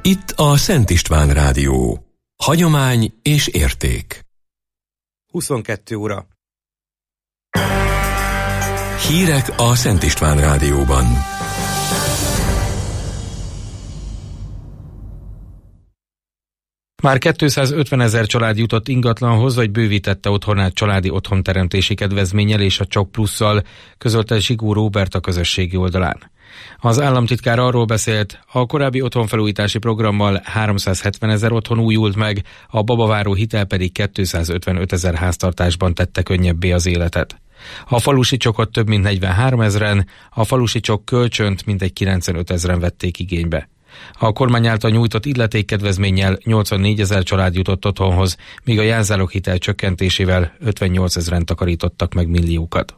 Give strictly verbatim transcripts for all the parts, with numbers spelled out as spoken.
Itt a Szent István Rádió. Hagyomány és érték. huszonkettő óra. Hírek a Szent István Rádióban. Már kétszázötven család jutott ingatlanhoz, vagy bővítette otthonát családi otthonteremtési kedvezménnyel és a Csok Plusszal, közölte Zsigó Róbert a közösségi oldalán. Az államtitkár arról beszélt, a korábbi otthonfelújítási programmal háromszázhetvenezer otthon újult meg, a babaváró hitel pedig kétszázötvenötezer háztartásban tette könnyebbé az életet. A falusi csokot több mint negyvenháromezren, a falusi csok kölcsönt mintegy kilencvenötezren vették igénybe. A kormány által nyújtott illetékkedvezménnyel nyolcvannégyezer család jutott otthonhoz, míg a jelzálog hitel csökkentésével ötvennyolcezren takarítottak meg milliókat.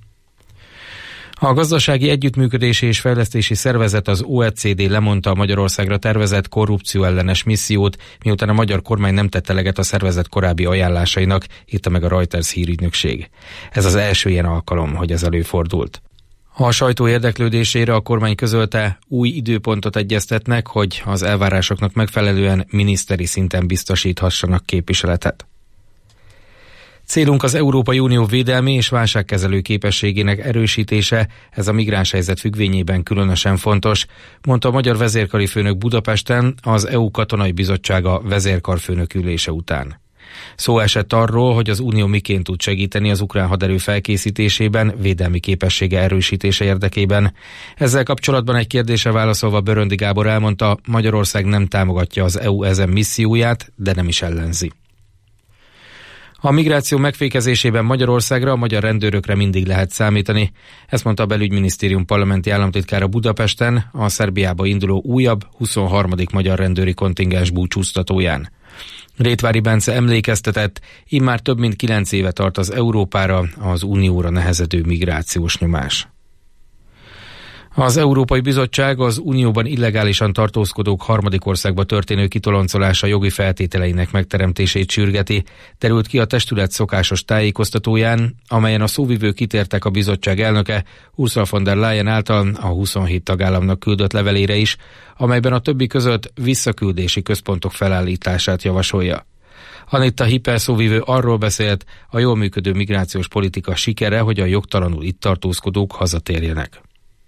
A Gazdasági Együttműködési és Fejlesztési Szervezet, az o e cé dé lemondta a Magyarországra tervezett korrupcióellenes missziót, miután a magyar kormány nem tette eleget a szervezet korábbi ajánlásainak, írta meg a Reuters hírügynökség. Ez az első ilyen alkalom, hogy ez előfordult. A sajtó érdeklődésére a kormány közölte, új időpontot egyeztetnek, hogy az elvárásoknak megfelelően miniszteri szinten biztosíthassanak képviseletet. Célunk az Európai Unió védelmi és válságkezelő képességének erősítése, ez a migránshelyzet függvényében különösen fontos, mondta a magyar vezérkari főnök Budapesten az é u Katonai Bizottsága vezérkarfőnök ülése után. Szó esett arról, hogy az Unió miként tud segíteni az ukrán haderő felkészítésében, védelmi képessége erősítése érdekében. Ezzel kapcsolatban egy kérdésre válaszolva Böröndi Gábor elmondta, Magyarország nem támogatja az é u ezen misszióját, de nem is ellenzi. A migráció megfékezésében Magyarországra, a magyar rendőrökre mindig lehet számítani. Ezt mondta a Belügyminisztérium parlamenti államtitkára Budapesten a Szerbiába induló újabb, huszonharmadik magyar rendőri kontingens búcsúztatóján. Rétvári Bence emlékeztetett, immár több mint kilenc éve tart az Európára, az Unióra nehezedő migrációs nyomás. Az Európai Bizottság az Unióban illegálisan tartózkodók harmadik országba történő kitoloncolása jogi feltételeinek megteremtését sürgeti, derült ki a testület szokásos tájékoztatóján, amelyen a szóvivők kitértek a bizottság elnöke Ursula von der Leyen által a huszonhét tagállamnak küldött levelére is, amelyben a többi között visszaküldési központok felállítását javasolja. Anita Hiper szóvivő arról beszélt, a jól működő migrációs politika sikere, hogy a jogtalanul itt tartózkodók hazatérjenek.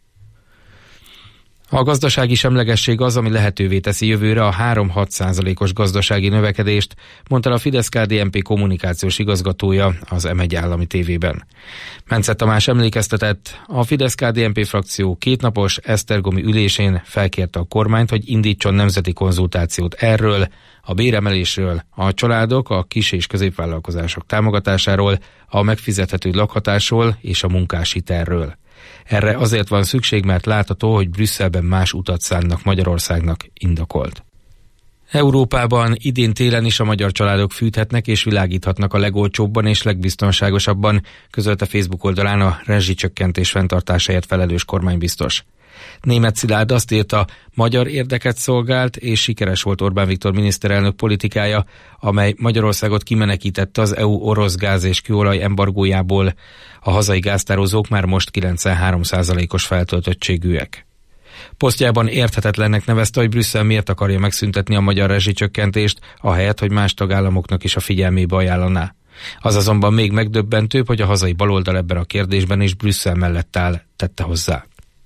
A gazdasági semlegesség az, ami lehetővé teszi jövőre a három-hat százalékos gazdasági növekedést, mondta a Fidesz-ká dé en pé kommunikációs igazgatója az em egy állami tévében. Mence Tamás emlékeztetett, a Fidesz-ká dé en pé frakció kétnapos esztergomi ülésén felkérte a kormányt, hogy indítson nemzeti konzultációt erről, a béremelésről, a családok, a kis- és középvállalkozások támogatásáról, a megfizethető lakhatásról és a munkáshitelről. Erre azért van szükség, mert látható, hogy Brüsszelben más utat szánnak Magyarországnak, indokolt. Európában idén télen is a magyar családok fűthetnek és világíthatnak a legolcsóbban és legbiztonságosabban, közölte Facebook oldalán a rezsicsökkentés fenntartásáért felelős kormánybiztos. Németh Szilárd azt írta, magyar érdeket szolgált és sikeres volt Orbán Viktor miniszterelnök politikája, amely Magyarországot kimenekítette az é u orosz gáz és kőolaj embargójából. A hazai gáztározók már most kilencvenhárom százalékos feltöltöttségűek. Posztjában érthetetlennek nevezte, hogy Brüsszel miért akarja megszüntetni a magyar rezsicsökkentést, ahelyett, hogy más tagállamoknak is a figyelmébe ajánlaná. Az azonban még megdöbbentőbb, hogy a hazai baloldal ebben a kérdésben is Brüsszel mellett áll, tette hozzá.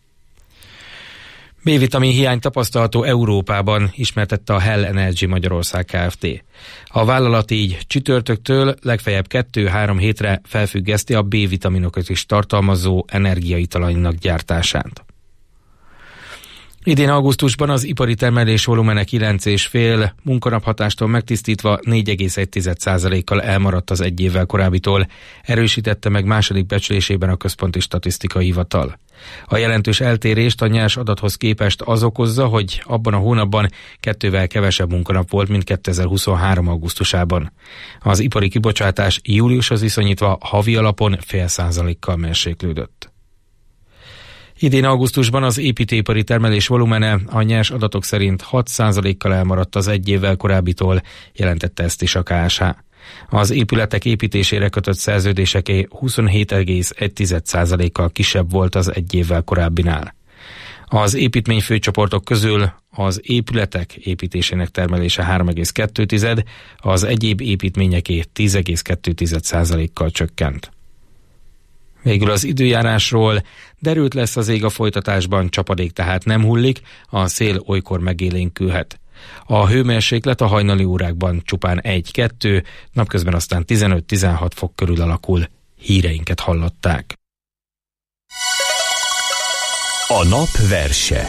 B-vitamin hiány tapasztalható Európában, ismertette a Hell Energy Magyarország Kft. A vállalat így csütörtöktől legfeljebb kettő-három hétre felfüggeszti a B-vitaminokat is tartalmazó energiaitalainak gyártását. Idén augusztusban az ipari termelés volumene kilenc egész öt munkanaphatástól megtisztítva négy egész egy százalékkal elmaradt az egy évvel korábbitól, erősítette meg második becslésében a Központi Statisztikai Hivatal. A jelentős eltérést a nyers adathoz képest az okozza, hogy abban a hónapban kettővel kevesebb munkanap volt, mint kétezer-huszonhárom augusztusában. Az ipari kibocsátás júliushoz viszonyítva havi alapon fél százalékkal mérséklődött. Idén augusztusban az építőipari termelés volumene a nyers adatok szerint hat százalékkal elmaradt az egy évvel korábbitól, jelentette ezt is a ká es há. Az épületek építésére kötött szerződéseké huszonhét egész egy százalékkal kisebb volt az egy évvel korábbinál. Az építményfőcsoportok közül az épületek építésének termelése három egész kettő, az egyéb építményeké tíz egész kettő százalékkal csökkent. Végül az időjárásról: derült lesz az ég a folytatásban, csapadék tehát nem hullik, a szél olykor megélénkülhet. A hőmérséklet a hajnali órákban csupán egy-kettő, napközben aztán tizenöt-tizenhat fok körül alakul. Híreinket hallották. A nap verse.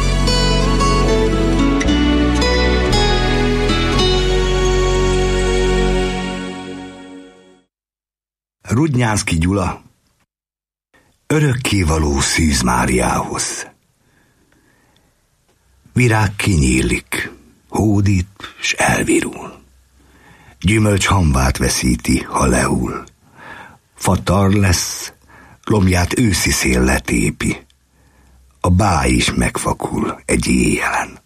Rudnyánszky Gyula. Örökkévaló Szűz Máriához. Virág kinyílik, hódít s elvirul. Gyümölcs hamvát veszíti, ha lehull. Fa tar lesz, lombját őszi szél letépi. A báj is megfakul egy éjjelen.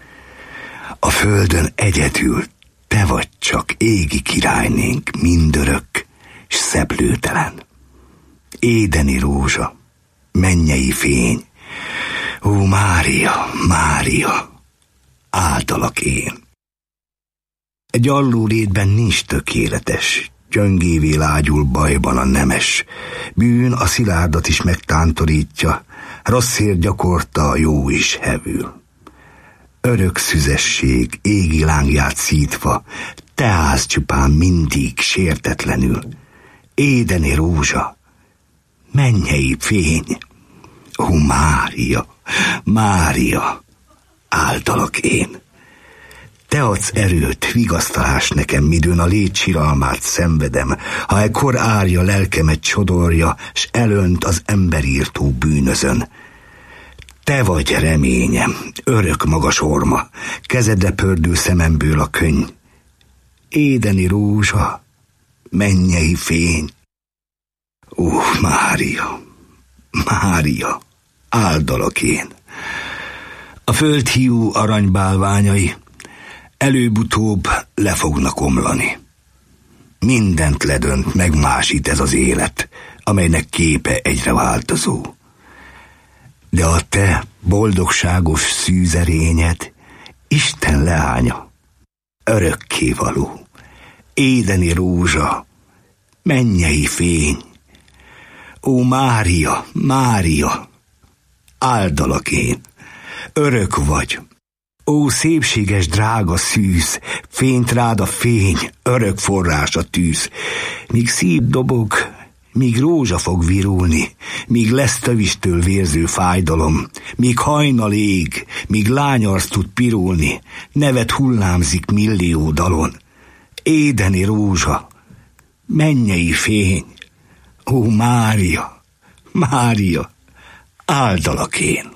A földön egyedül te vagy csak égi királynénk, mindörök s szeplőtelen. Édeni rózsa, mennyei fény, ó Mária, Mária, általak én. Egy alló létben nincs tökéletes, gyöngévé lágyul bajban a nemes. Bűn a szilárdat is megtántorítja, rosszért gyakorta a jó is hevül. Örök szüzesség égi lángját szítva, te állsz csupán mindig sértetlenül. Édeni rózsa, mennyei fény, ó Mária, Mária, általak én. Te adsz erőt, vigasztalás nekem, midőn a légy siralmát szenvedem, ha ekkor árja lelkemet csodorja, s elönt az emberírtó bűnözön. Te vagy reményem, örök magas orma, kezedre pördül szememből a könny. Édeni rózsa, mennyei fény, ó Mária, Mária, áldalak én. A föld hiú aranybálványai előbb-utóbb le fognak omlani. Mindent ledönt, megmásít ez az élet, amelynek képe egyre változó. De a te boldogságos szűzerényed Isten leánya, örökkévaló, édeni rózsa, mennyei fény, ó Mária, Mária, áldalak én, örök vagy. Ó szépséges drága szűz, fényt rád a fény, örök forrás a tűz. Míg szív dobog, míg rózsa fog virulni, míg lesz tövistől vérző fájdalom, míg hajnal ég, míg lányarc tud pirulni, nevet hullámzik millió dalon. Édeni rózsa, mennyei fény, ó Mária, Mária, áldalak én.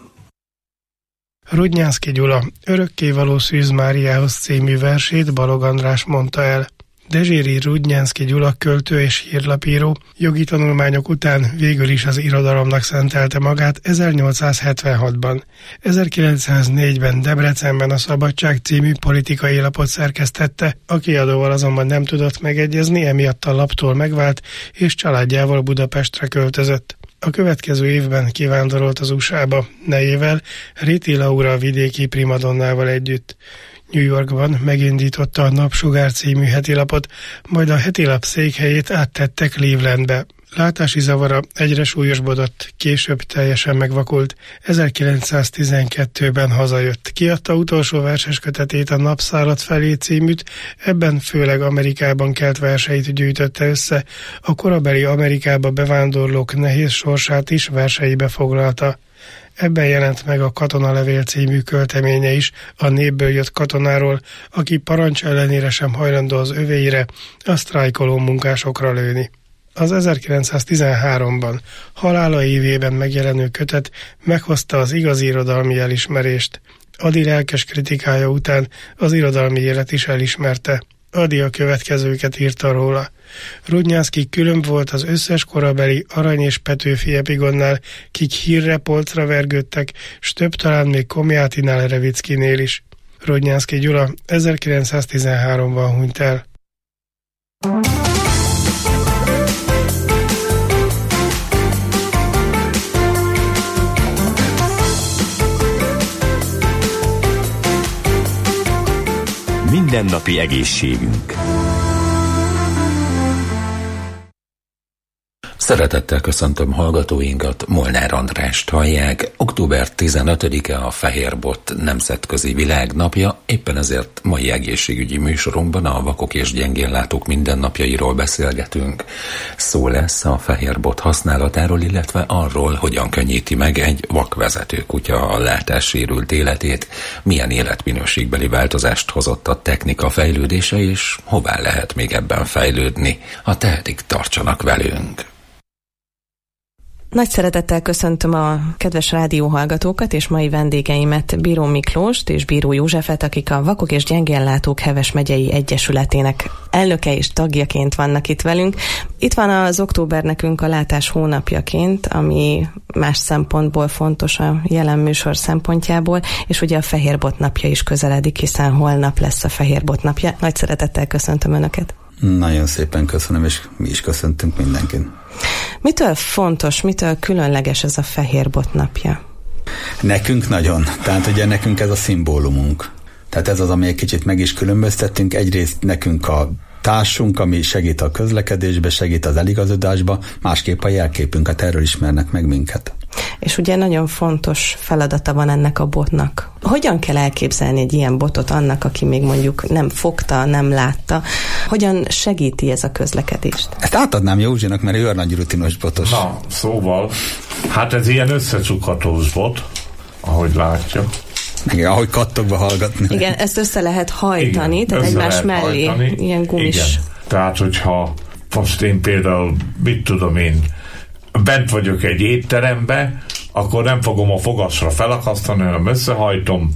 Rudnyánszky Gyula Örökkévaló Szűz Máriához című versét Balogh András mondta el. Dezséri Rudnyánszky Gyula költő és hírlapíró jogi tanulmányok után végül is az irodalomnak szentelte magát ezernyolcszázhetvenhatban. ezerkilencszáznégyben Debrecenben a Szabadság című politikai lapot szerkesztette, a kiadóval azonban nem tudott megegyezni, emiatt a laptól megvált, és családjával Budapestre költözött. A következő évben kivándorolt az u es á-ba, nejével, Réti Laura vidéki primadonnával együtt. New Yorkban megindította a Napsugár című hetilapot, majd a hetilap székhelyét áttette Clevelandbe. Látási zavara egyre súlyosbodott, később teljesen megvakult. ezerkilencszáztizenkettőben hazajött. Kiadta utolsó verseskötetét, a Napszállat felé címűt, ebben főleg Amerikában kelt verseit gyűjtötte össze, a korabeli Amerikába bevándorlók nehéz sorsát is verseibe foglalta. Ebben jelent meg a Katonalevél című költeménye is, a népből jött katonáról, aki parancs ellenére sem hajlandó az övéire, a sztrájkoló munkásokra lőni. Az ezerkilencszáztizenháromban halála évében megjelenő kötet meghozta az igazi irodalmi elismerést. Ady lelkes kritikája után az irodalmi élet is elismerte. Ady a következőket írta róla. Rudnyánszky különb volt az összes korabeli Arany és Petőfi epigonnál, kik hírre polcra vergődtek, s több talán még Komjátinál, Revickinél is. Rudnyánszky Gyula ezerkilencszáztizenháromban hunyt el. mindennapi egészségünk. Szeretettel köszöntöm hallgatóinkat, Molnár Andrást hallják. október tizenötödike a Fehérbot Nemzetközi Világnapja, éppen ezért mai egészségügyi műsorunkban a vakok és gyengénlátók mindennapjairól beszélgetünk. Szó lesz a fehérbot használatáról, illetve arról, hogyan könnyíti meg egy vakvezető kutya a látássérült életét, milyen életminőségbeli változást hozott a technika fejlődése, és hová lehet még ebben fejlődni. Ha tehetik, tartsanak velünk! Nagy szeretettel köszöntöm a kedves rádióhallgatókat és mai vendégeimet, Bíró Miklóst és Bíró Józsefet, akik a Vakok és Gyengénlátók Heves megyei egyesületének elnöke és tagjaként vannak itt velünk. Itt van az október nekünk a látás hónapjaként, ami más szempontból fontos a jelen műsor szempontjából, és ugye a Fehérbot napja is közeledik, hiszen holnap lesz a Fehérbot napja. Nagy szeretettel köszöntöm Önöket. Nagyon szépen köszönöm, és mi is köszöntünk mindenkin. Mitől fontos, mitől különleges ez a Fehérbot napja? Nekünk nagyon. Tehát ugye nekünk ez a szimbólumunk. Tehát ez az, ami egy kicsit meg is különböztettünk. Egyrészt nekünk a társunk, ami segít a közlekedésbe, segít az eligazodásba, másképp a jelképünk, hát erről ismernek meg minket. És ugye nagyon fontos feladata van ennek a botnak. Hogyan kell elképzelni egy ilyen botot annak, aki még mondjuk nem fogta, nem látta? Hogyan segíti ez a közlekedést? Ezt átadnám Józsinak, mert ő a nagy rutinos botos. Na, szóval, hát ez ilyen összecsukhatós bot, ahogy látja. Igen, ahogy kattogva hallgatni. Igen, ezt össze lehet hajtani, igen, tehát egymás mellé, hajtani. Ilyen gumis. Igen. Tehát, hogyha most én például, mit tudom én, bent vagyok egy étterembe, akkor nem fogom a fogasra felakasztani, hanem összehajtom,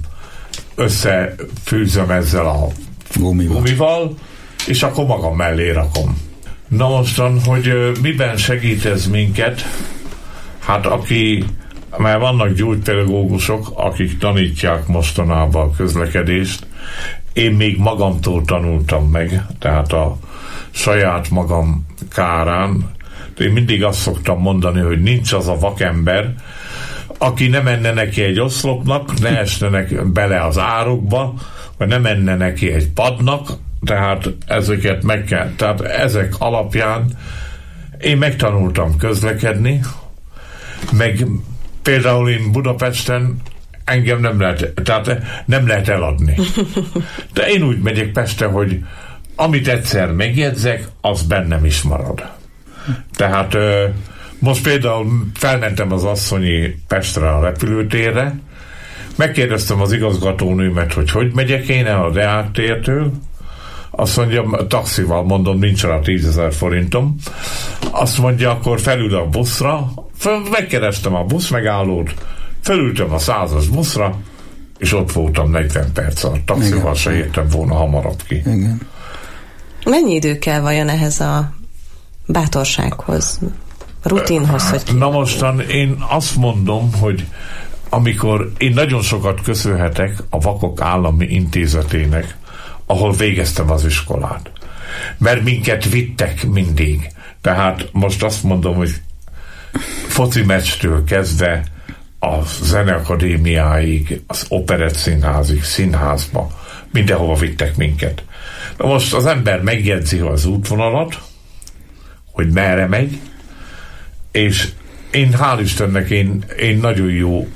összefűzöm ezzel a gumival, gumival és akkor magam mellé rakom. Na mostan, hogy miben segít ez minket? Hát aki, mert vannak gyógypedagógusok, akik tanítják mostanában a közlekedést, én még magamtól tanultam meg, tehát a saját magam kárán. Én mindig azt szoktam mondani, hogy nincs az a vakember, aki ne menne neki egy oszlopnak, ne esne bele az árokba, vagy ne menne neki egy padnak, tehát ezeket meg kell, tehát ezek alapján én megtanultam közlekedni, meg például én Budapesten engem nem lehet, tehát nem lehet eladni. De én úgy megyek Pestre, hogy amit egyszer megjegyzek, az bennem is marad. Tehát most például felmentem az asszonyi Pestre a repülőtérre, megkérdeztem az igazgatónőmet, hogy hogy megyek én el a Deák tértől, azt mondja, taxival, mondom, nincs rá tízezer forintom, azt mondja, akkor felül a buszra, fel, megkerestem a busz megállót, felültem a százas buszra, és ott voltam negyven perc alatt. Taxival igen, se értem volna hamarabb ki. Igen. Mennyi idő kell vajon ehhez a bátorsághoz, rutinhoz? Hogy Na mostan én azt mondom, hogy amikor én nagyon sokat köszönhetek a Vakok Állami Intézetének, ahol végeztem az iskolát. Mert minket vittek mindig. Tehát most azt mondom, hogy foci meccstől kezdve a Zeneakadémiáig, az Operettszínházig, színházba, mindenhova vittek minket. Na most az ember megjegyzi az útvonalat, hogy merre megy, és én hál' Istennek én, én nagyon jó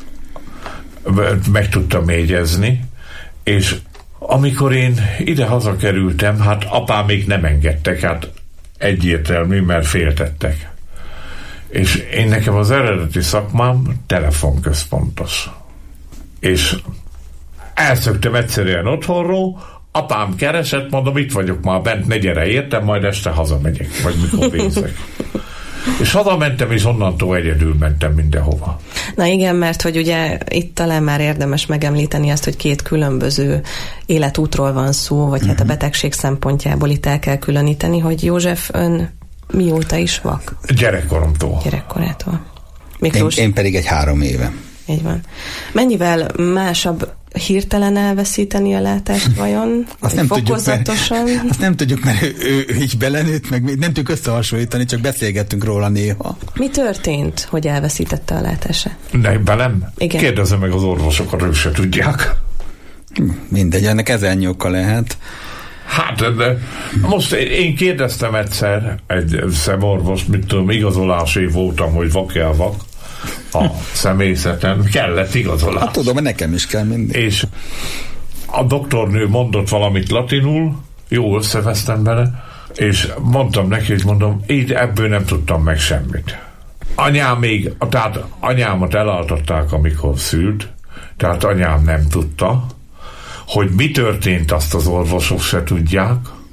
meg tudtam jegyezni, és amikor én ide hazakerültem, hát apám még nem engedtek, hát egyértelmű, mert féltettek. És én nekem az eredeti szakmám telefonközpontos. És elszöktem egyszerűen otthonról, apám keresett, mondom, itt vagyok már bent, ne gyere, értem, majd este hazamegyek, vagy mikor végzek. És hazamentem, és onnantól egyedül mentem mindenhova. Na igen, mert hogy ugye itt talán már érdemes megemlíteni azt, hogy két különböző életútról van szó, vagy uh-huh. hát a betegség szempontjából itt el kell különíteni, hogy József, ön mióta is vak? Gyerekkoromtól. Gyerekkorától. Miklós? Én, én pedig egy három éve. Így van. Mennyivel másabb hirtelen elveszíteni a látást vajon? Azt nem fokozatosan? Tudjuk, mert, azt nem tudjuk, mert ő, ő, ő így belenőtt, meg nem tudjuk összehasonlítani, csak beszélgettünk róla néha. Mi történt, hogy elveszítette a látását? Ne, belem? Igen. Kérdezzem meg az orvosokat, ők se tudják. Mindegy, ennek ezer oka lehet. Hát, de most én kérdeztem egyszer egy szemorvos, mit tudom, igazolásé voltam, hogy vak-e vak a személyzeten, kellett igazolás. Hát tudom, nekem is kell mindig. És a doktornő mondott valamit latinul, jó összevesztem bele, és mondtam neki, hogy mondom, így ebből nem tudtam meg semmit. Anyám még, tehát anyámat elaltatták, amikor szült, tehát anyám nem tudta, hogy mi történt, azt az orvosok se tudják,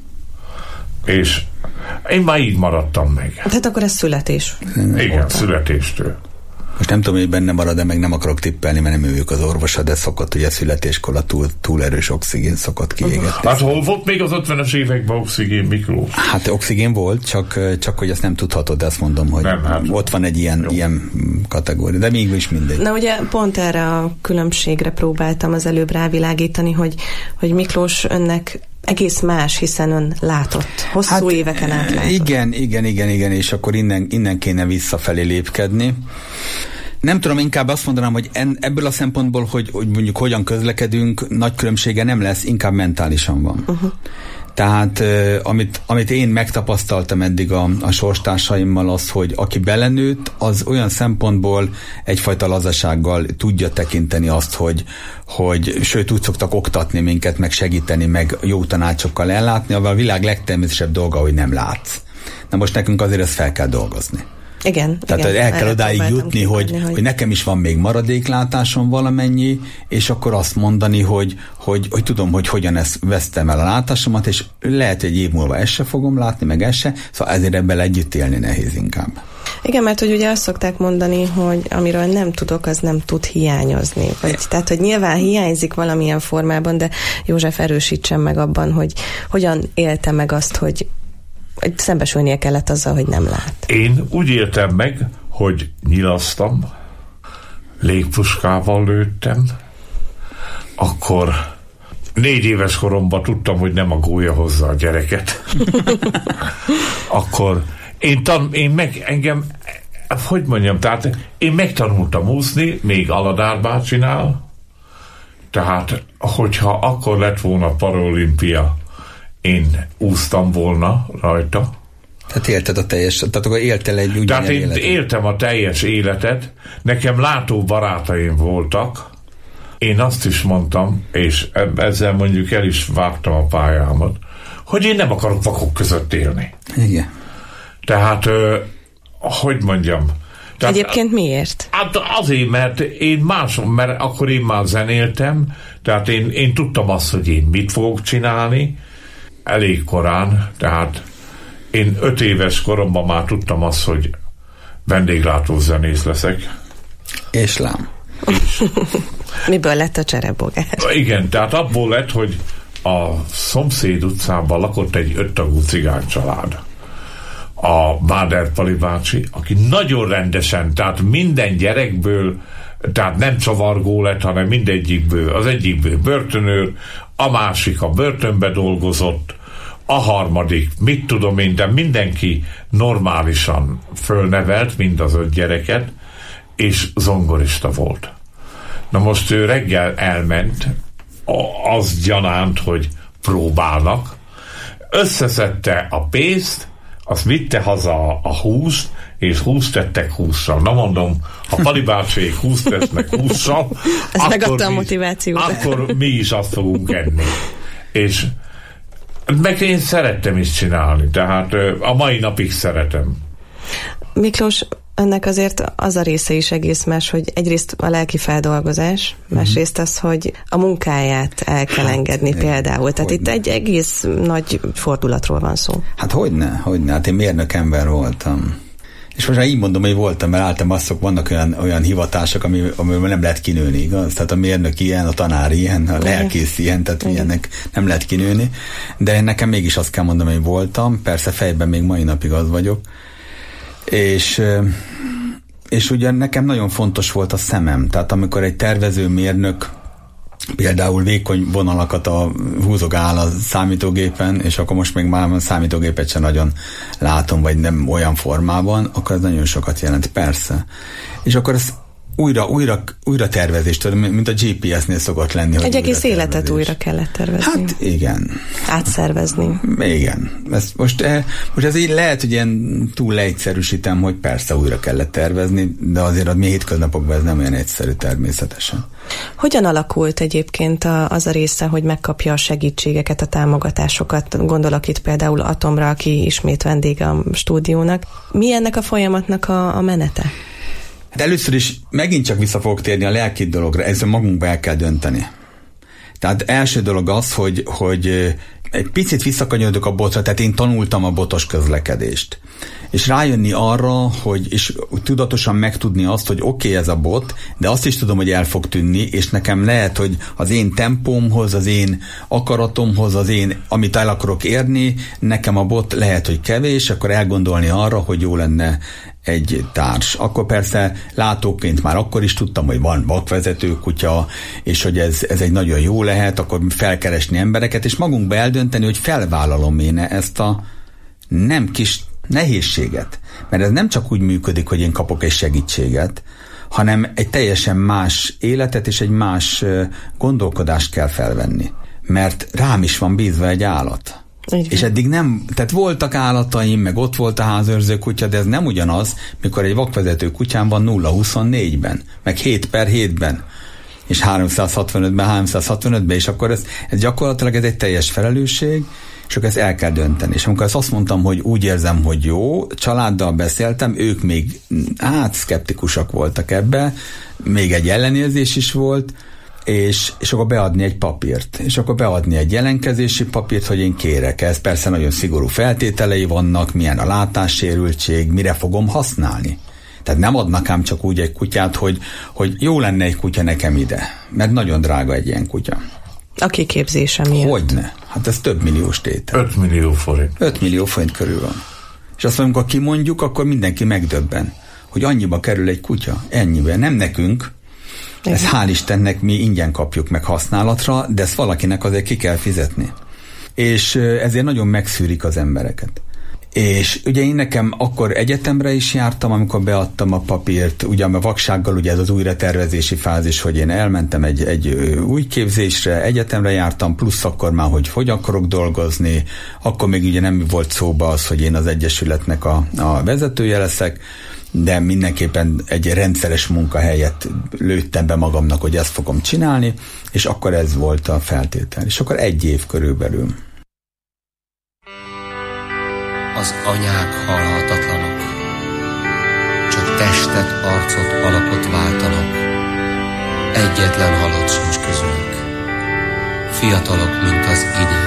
és én már így maradtam meg. Tehát akkor ez születés. Igen, voltam. Születéstől. Most nem tudom, hogy benne marad, de meg nem akarok tippelni, mert nem ők az orvosa, de szokott ugye születéskor a túl, túl erős oxigén szokott kiégetni. Hát hol volt még az ötvenes években oxigén, Miklós? Hát oxigén volt, csak, csak hogy ezt nem tudhatod, de azt mondom, hogy nem, hát ott van egy ilyen, ilyen kategória, de mégis mindegy. Na ugye pont erre a különbségre próbáltam az előbb rávilágítani, hogy, hogy Miklós önnek egész más, hiszen ön látott, hosszú hát, éveken át látott. Igen, igen, igen, igen, és akkor innen, innen kéne visszafelé lépkedni. Nem tudom, inkább azt mondanám, hogy en, ebből a szempontból, hogy, hogy mondjuk hogyan közlekedünk, nagy különbsége nem lesz, inkább mentálisan van. Uh-huh. Tehát uh, amit, amit én megtapasztaltam eddig a, a sorstársaimmal, az, hogy aki belenőtt, az olyan szempontból egyfajta lazasággal tudja tekinteni azt, hogy, hogy sőt úgy szoktak oktatni minket, meg segíteni, meg jó tanácsokkal ellátni, avval a világ legtermészetesebb dolga, hogy nem látsz. Na most nekünk azért ezt fel kell dolgozni. Igen. Tehát igen, el kell odáig jutni, hogy, hogy... hogy nekem is van még maradéklátásom valamennyi, és akkor azt mondani, hogy, hogy, hogy tudom, hogy hogyan ezt vesztem el a látásomat, és lehet, hogy egy év múlva ezt se fogom látni, meg ezt se, szóval ezért ebben együtt élni nehéz inkább. Igen, mert hogy ugye azt szokták mondani, hogy amiről nem tudok, az nem tud hiányozni. Vagy, tehát, hogy nyilván hiányzik valamilyen formában, de József erősítsen meg abban, hogy hogyan élte meg azt, hogy szembesülnie kellett azzal, hogy nem lát. Én úgy éltem meg, hogy nyilasztam, légpuskával lőttem, akkor négy éves koromban tudtam, hogy nem a gólya hozza a gyereket. Akkor én, tan- én meg engem, hogy mondjam, tehát én megtanultam úszni, még Aladár bácsinál, tehát hogyha akkor lett volna Paralimpia, én úsztam volna rajta. Tehát élted a teljes, tehát akkor éltel egy ugyanilyen Tehát én életet. éltem a teljes életet, nekem látó barátaim voltak, én azt is mondtam, és ezzel mondjuk el is vágtam a pályámat, hogy én nem akarok vakok között élni. Igen. Tehát, hogy mondjam, tehát, egyébként miért? Hát azért, mert én másom, mert akkor én már zenéltem, tehát én, én tudtam azt, hogy én mit fogok csinálni, elég korán, tehát én öt éves koromban már tudtam azt, hogy vendéglátó zenész leszek. És lám. És. Miből lett a cserebogás? Igen, tehát abból lett, hogy a szomszéd utcában lakott egy öttagú cigány család. A Báder Pali bácsi, aki nagyon rendesen, tehát minden gyerekből, tehát nem csavargó lett, hanem mindegyikből, az egyikből börtönőr, a másik a börtönbe dolgozott, a harmadik, mit tudom én, de mindenki normálisan fölnevelt, mind az öt gyereket, és zongorista volt. Na most ő reggel elment, az gyanánt, hogy próbálnak, összeszedte a pénzt, azt vitte haza a húst, és húst tettek hússzal. Na mondom, ha Pali bácsék húst tesznek hússzal, ez megadta a motivációt. Akkor mi is azt fogunk enni. És meg én szerettem is csinálni, tehát a mai napig szeretem. Miklós, ennek azért az a része is egész más, hogy egyrészt a lelki feldolgozás, másrészt az, hogy a munkáját el kell hát, engedni például. Tehát itt egy egész nagy fordulatról van szó. Hát hogyne, hogyne. Hát én mérnök ember voltam. És most már így mondom, hogy voltam, mert általában azok vannak olyan, olyan hivatások, ami, amivel nem lehet kinőni, igaz? Tehát a mérnök ilyen, a tanár ilyen, a lelkész ilyen, tehát ilyennek nem lehet kinőni. De nekem mégis azt kell mondom, hogy voltam, persze fejben még mai napig az vagyok. És, és ugye nekem nagyon fontos volt a szemem, tehát amikor egy tervező mérnök például vékony vonalakat a, húzogál a számítógépen, és akkor most még már a számítógépet sem nagyon látom, vagy nem olyan formában, akkor ez nagyon sokat jelent, persze. És akkor ez, újra, újra, újra tervezést, mint a gé pé es-nél szokott lenni. Egy egész életet újra kellett tervezni. Hát igen. Átszervezni. Igen. Ez most, most ez így lehet, hogy ilyen túl leegyszerűsítem, hogy persze újra kellett tervezni, de azért a mi hétköznapokban ez nem olyan egyszerű természetesen. Hogyan alakult egyébként a, az a része, hogy megkapja a segítségeket, a támogatásokat? Gondolok itt például Atomra, aki ismét vendége a stúdiónak. Mi ennek a folyamatnak a, a menete? De először is megint csak vissza fogok térni a lelki dologra, ezzel magunkba el kell dönteni. Tehát első dolog az, hogy, hogy egy picit visszakanyarodok a botra, tehát én tanultam a botos közlekedést. És rájönni arra, hogy és tudatosan megtudni azt, hogy oké, okay, ez a bot, de azt is tudom, hogy el fog tűnni, és nekem lehet, hogy az én tempómhoz, az én akaratomhoz, az én, amit el akarok érni, nekem a bot lehet, hogy kevés, akkor elgondolni arra, hogy jó lenne egy társ. Akkor persze látóként már akkor is tudtam, hogy van vakvezető kutya, és hogy ez, ez egy nagyon jó lehet, akkor felkeresni embereket, és magunkba eldönteni, hogy felvállalom én ezt a nem kis nehézséget. Mert ez nem csak úgy működik, hogy én kapok egy segítséget, hanem egy teljesen más életet és egy más gondolkodást kell felvenni. Mert rám is van bízva egy állat. Igen. És eddig nem, tehát voltak állataim, meg ott volt a házőrző kutya, de ez nem ugyanaz, mikor egy vakvezető kutyám van nulla huszonnégyben, meg hét per hétben, és háromszázhatvanötben, háromszázhatvanötben, és akkor ez, ez gyakorlatilag ez egy teljes felelősség, és akkor ezt el kell dönteni. És amikor azt mondtam, hogy úgy érzem, hogy jó, családdal beszéltem, ők még hát szkeptikusak voltak ebbe, még egy ellenérzés is volt, és, és akkor beadni egy papírt, és akkor beadni egy jelentkezési papírt, hogy én kérek. Ez persze nagyon szigorú feltételei vannak, milyen a látássérültség, mire fogom használni. Tehát nem adnak ám csak úgy egy kutyát, hogy, hogy jó lenne egy kutya nekem ide, mert nagyon drága egy ilyen kutya. A kiképzése miatt? Hogyne? Hát ez több milliós tétel. öt millió forint. öt millió forint körül van. És azt mondjuk, ha kimondjuk, akkor mindenki megdöbben, hogy annyiba kerül egy kutya, ennyibe. Nem nekünk, ez hál' Istennek mi ingyen kapjuk meg használatra, de ezt valakinek azért ki kell fizetni. És ezért nagyon megszűrik az embereket. És ugye én nekem akkor egyetemre is jártam, amikor beadtam a papírt, ugye a vaksággal, ugye ez az újratervezési fázis, hogy én elmentem egy, egy új képzésre, egyetemre jártam, plusz akkor már, hogy hogy akarok dolgozni, akkor még ugye nem volt szóba az, hogy én az egyesületnek a, a vezetője leszek, de mindenképpen egy rendszeres munkahelyet lőttem be magamnak, hogy ezt fogom csinálni, és akkor ez volt a feltétel. És akkor egy év körülbelül. Az anyák halhatatlanok, csak testet, arcot, alakot váltanak. Egyetlen halott sincs közülük, fiatalok, mint az idő.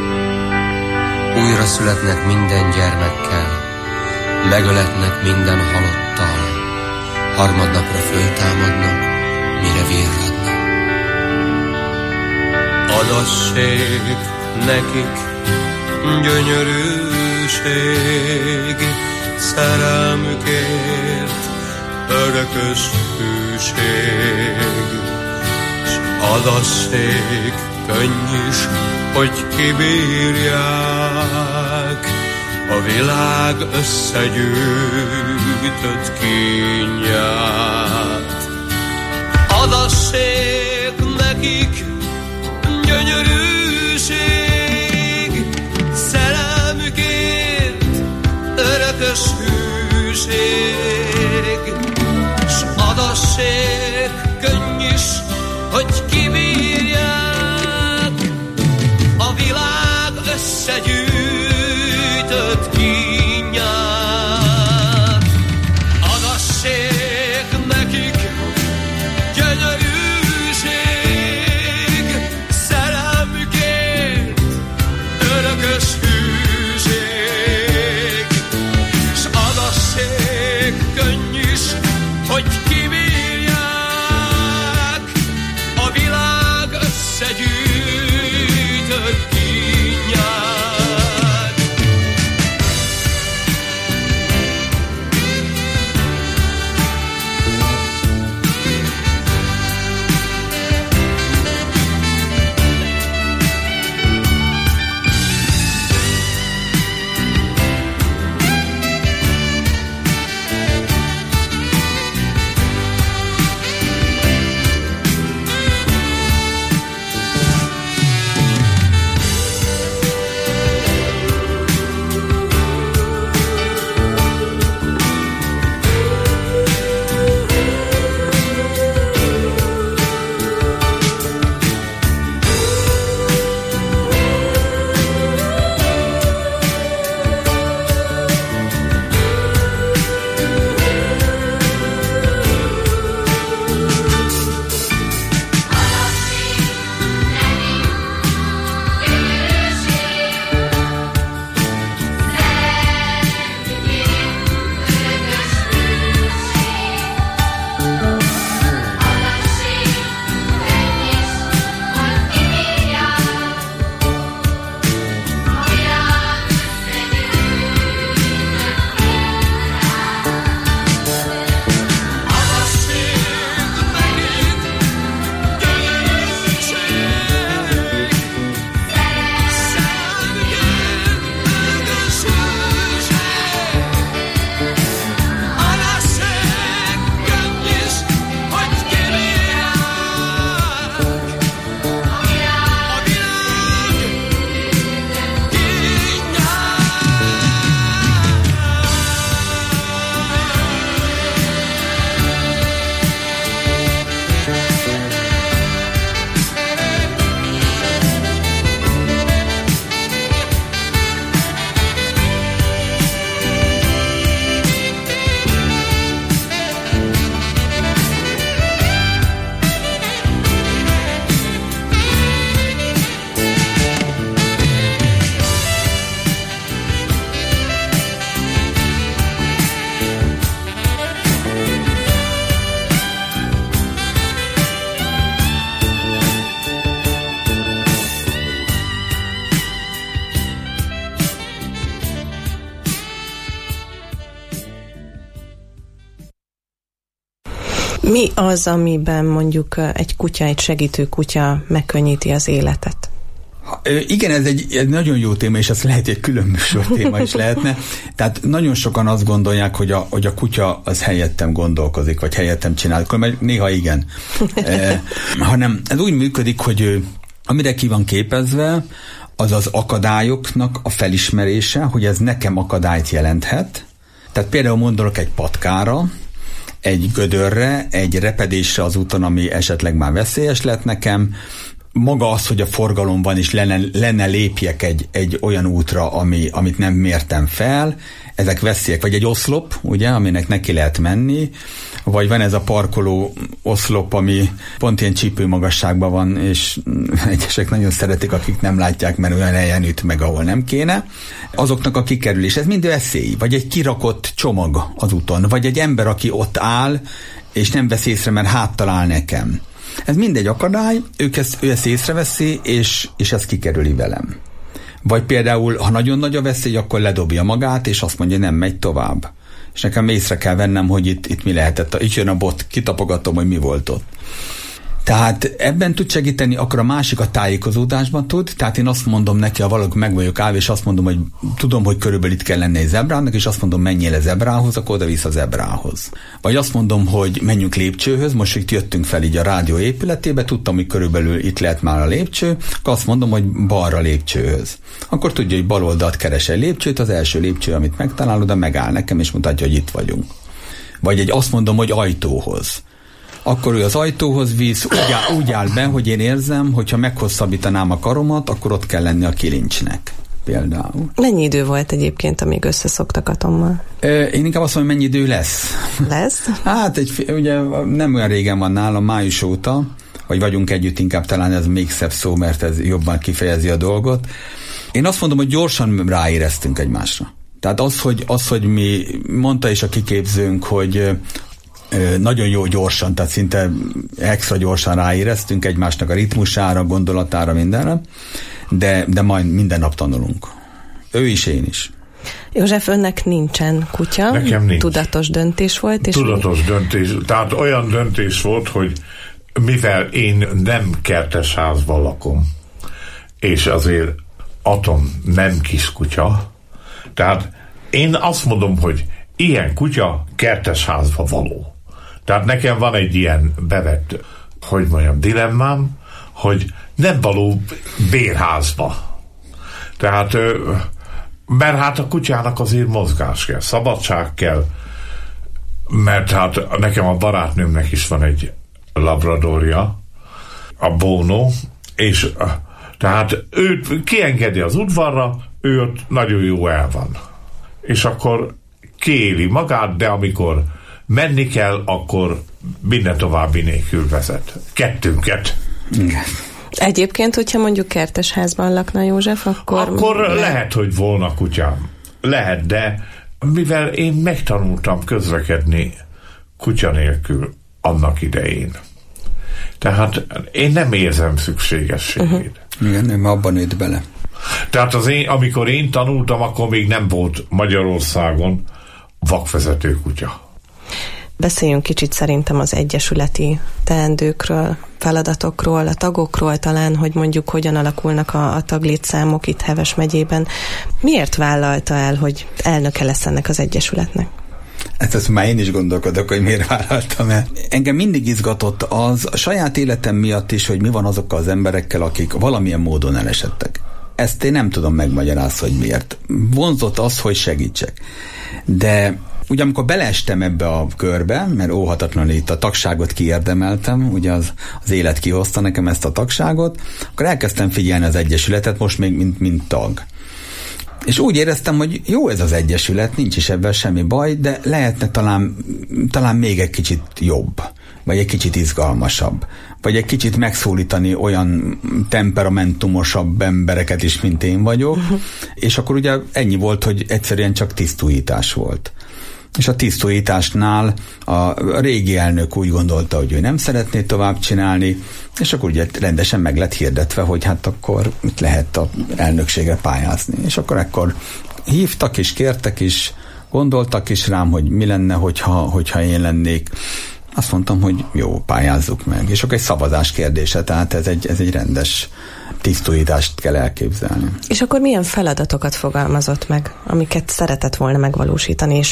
Újra születnek minden gyermekkel, megöletnek minden halottal, harmadnapra föltámadnak, mire virradnak. Adassék nekik gyönyörűség, szerelmükért örökös hűség, s adassék könny is, hogy kibírják a világ összegyűjtött kínját. Adassék nekik gyönyörűség, szerelmükért örökös hűség, s adassék könny is, hogy kibírják a világ összegyűjtött kínját. Adassék nekik gyönyörűség, szerelmükért örökös hűség, s adassék könny is, hogy kibírják Mi az, amiben mondjuk egy kutya, egy segítő kutya megkönnyíti az életet? Igen, ez egy, egy nagyon jó téma, és ez lehet egy külön műsor téma is lehetne. Tehát nagyon sokan azt gondolják, hogy a, hogy a kutya az helyettem gondolkozik, vagy helyettem csinál, mert néha igen. e, hanem ez úgy működik, hogy amire ki van képezve, az az akadályoknak a felismerése, hogy ez nekem akadályt jelenthet. Tehát például mondok egy patkára, egy gödörre, egy repedésre az úton, ami esetleg már veszélyes lett nekem, maga az, hogy a forgalom van, és lenne, lenne lépjek egy, egy olyan útra, ami, amit nem mértem fel, ezek veszélyek, vagy egy oszlop, ugye, aminek neki lehet menni, vagy van ez a parkoló oszlop, ami pont ilyen csípő magasságban van, és egyesek nagyon szeretik, akik nem látják, mert olyan helyen üt meg, ahol nem kéne. Azoknak a kikerülés, ez mind veszély, vagy egy kirakott csomag az úton, vagy egy ember, aki ott áll, és nem vesz észre, mert háttal áll nekem. Ez mindegy akadály, ők ezt, ő ezt észreveszi, és, és ez kikerüli velem. Vagy például, ha nagyon nagy a veszély, akkor ledobja magát, és azt mondja, nem megy tovább. És nekem észre kell vennem, hogy itt, itt mi lehetett. Itt jön a bot, kitapogatom, hogy mi volt ott. Tehát ebben tud segíteni, akkor a másik a tájékozódásban tud, tehát én azt mondom neki, ha valaki meg vagyok állva, és azt mondom, hogy tudom, hogy körülbelül itt kell lenni egy zebrának, és azt mondom, menjél a zebrához, akkor oda visz a zebrához. Vagy azt mondom, hogy menjünk lépcsőhöz, most itt jöttünk fel így a rádió épületébe, tudtam, hogy körülbelül itt lehet már a lépcső, akkor azt mondom, hogy balra lépcsőhöz. Akkor tudja, hogy bal oldalt keres egy lépcsőt, az első lépcső, amit megtalál, oda megáll nekem, és mutatja, hogy itt vagyunk. Vagy egy azt mondom, hogy ajtóhoz. Akkor ő az ajtóhoz visz, úgy áll, úgy áll be, hogy én érzem, hogyha meghosszabbítanám a karomat, akkor ott kell lenni a kilincsnek. Például. Mennyi idő volt egyébként, amíg összeszoktak Atommal? Én inkább azt mondom, hogy mennyi idő lesz. Lesz? Hát egy, ugye nem olyan régen van nálam, május óta, vagy vagyunk együtt, inkább talán ez még szebb szó, mert ez jobban kifejezi a dolgot. Én azt mondom, hogy gyorsan ráéreztünk egymásra. Tehát az, hogy, az, hogy mi, mondta is a kiképzőnk, hogy nagyon jó gyorsan, tehát szinte extra gyorsan ráéreztünk egymásnak a ritmusára, gondolatára, mindenre, de, de majd minden nap tanulunk. Ő is, én is. József, önnek nincsen kutya. Nekem nincs. Tudatos döntés volt. És Tudatos mi? döntés. Tehát olyan döntés volt, hogy mivel én nem kertesházban lakom, és azért Atom nem kis kutya, tehát én azt mondom, hogy ilyen kutya kertesházba való. Tehát nekem van egy ilyen bevett, hogy mondjam, dilemmám, hogy nem való bérházba. Tehát, mert hát a kutyának azért mozgás kell, szabadság kell, mert hát nekem a barátnőmnek is van egy labradorja, a Bono, és tehát őt kiengedi az udvarra, ő ott nagyon jó el van. És akkor kiéli magát, de amikor menni kell, akkor minden további nélkül vezet. Kettőnket. Igen. Egyébként, hogyha mondjuk kertesházban lakna József, akkor... Akkor lehet, hogy volna kutyám. Lehet, de mivel én megtanultam közlekedni kutya nélkül annak idején. Tehát én nem érzem szükségességét. Uh-huh. Igen, nem abban nőtt bele. Tehát az én, amikor én tanultam, akkor még nem volt Magyarországon vakvezető kutya. Beszéljünk kicsit szerintem az egyesületi teendőkről, feladatokról, a tagokról talán, hogy mondjuk hogyan alakulnak a, a taglétszámok itt Heves megyében. Miért vállalta el, hogy elnöke lesz ennek az egyesületnek? Hát ezt már én is gondolkodok, hogy miért vállaltam el. Engem mindig izgatott az a saját életem miatt is, hogy mi van azokkal az emberekkel, akik valamilyen módon elesettek. Ezt én nem tudom megmagyarázni, hogy miért. Vonzott az, hogy segítsek. De ugye amikor beleestem ebbe a körbe, mert óhatatlanul itt a tagságot kiérdemeltem, ugye az, az élet kihozta nekem ezt a tagságot, akkor elkezdtem figyelni az egyesületet, most még mint, mint tag. És úgy éreztem, hogy jó ez az egyesület, nincs is ebben semmi baj, de lehetne talán, talán még egy kicsit jobb, vagy egy kicsit izgalmasabb, vagy egy kicsit megszólítani olyan temperamentumosabb embereket is, mint én vagyok, uh-huh. És akkor ugye ennyi volt, hogy egyszerűen csak tisztújítás volt. És a tisztújításnál a régi elnök úgy gondolta, hogy ő nem szeretné tovább csinálni, és akkor ugye rendesen meg lett hirdetve, hogy hát akkor itt lehet a elnökségre pályázni. És akkor ekkor hívtak és kértek is, gondoltak is rám, hogy mi lenne, hogyha, hogyha én lennék. Azt mondtam, hogy jó, pályázzuk meg. És akkor egy szavazás kérdése, tehát ez egy, ez egy rendes tisztújítást kell elképzelni. És akkor milyen feladatokat fogalmazott meg, amiket szeretett volna megvalósítani, és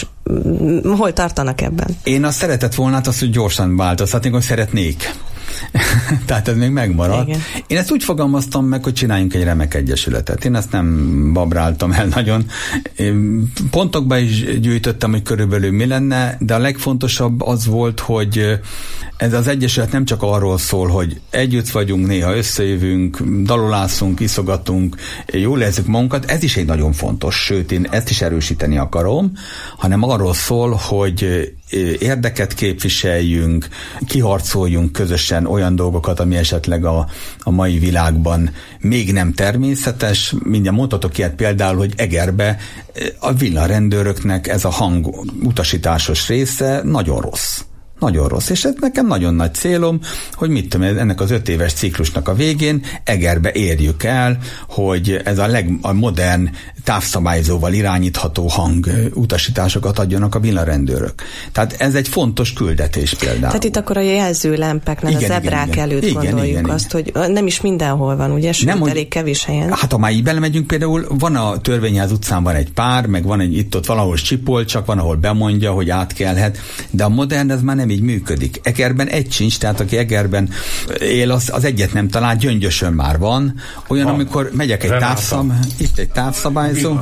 hol tartanak ebben? Én azt szeretett volna, hát azt, hogy gyorsan változtatni, hogy szeretnék. Tehát ez még megmaradt. Igen. Én ezt úgy fogalmaztam meg, hogy csináljunk egy remek egyesületet. Én ezt nem babráltam el nagyon. Én pontokba is gyűjtöttem, hogy körülbelül mi lenne, de a legfontosabb az volt, hogy ez az egyesület nem csak arról szól, hogy együtt vagyunk, néha összejövünk, dalolászunk, iszogatunk, jól érezzük magunkat, ez is egy nagyon fontos, sőt, én ezt is erősíteni akarom, hanem arról szól, hogy érdeket képviseljünk, kiharcoljunk közösen olyan dolgokat, ami esetleg a, a mai világban még nem természetes. Mindjárt mondhatok ilyet például, hogy Egerbe a villarendőröknek ez a hang utasításos része nagyon rossz. Nagyon rossz, és ez nekem nagyon nagy célom, hogy mit tudom, ennek az öt éves ciklusnak a végén Egerbe érjük el, hogy ez a legmodern távszabályzóval irányítható hang utasításokat adjanak a villarendőrök. Tehát ez egy fontos küldetés például. Tehát itt akkor a jelzőlámpáknál, a zebrák igen, előtt igen, gondoljuk igen, azt, igen. hogy nem is mindenhol van, ugye? Sőt, nem, elég kevés helyen. Hát ha már így belemegyünk, például van a Törvényház utcán van egy pár, meg van egy itt-ott valahol csipol, csak van, ahol bemondja, hogy átkelhet, de a modern ez már nem így működik. Egerben egy sincs, tehát aki Egerben él, az, az egyet nem talál, Gyöngyösön már van. Olyan, van. Amikor megyek egy távszab, itt egy távszabályzó.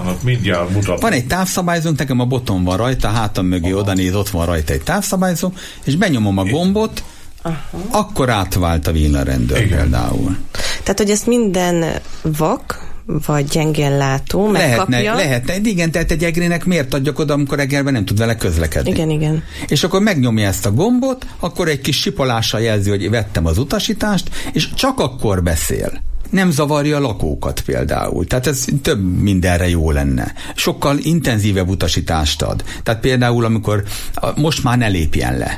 Van egy távszabályzónk, nekem a boton van rajta, hátam mögé oda néz, ott van rajta egy távszabályzó, és benyomom a gombot, aha. Akkor átvált a villarendőr például. Tehát, hogy ezt minden vak vagy gyengén látó megkapja. Lehetne, lehetne. Igen, tehát egy egrének miért adjak oda, amikor Egerben nem tud vele közlekedni? Igen, igen. És akkor megnyomja ezt a gombot, akkor egy kis sipolással jelzi, hogy vettem az utasítást, és csak akkor beszél. Nem zavarja a lakókat például. Tehát ez több mindenre jó lenne. Sokkal intenzívebb utasítást ad. Tehát például, amikor most már ne lépjen le.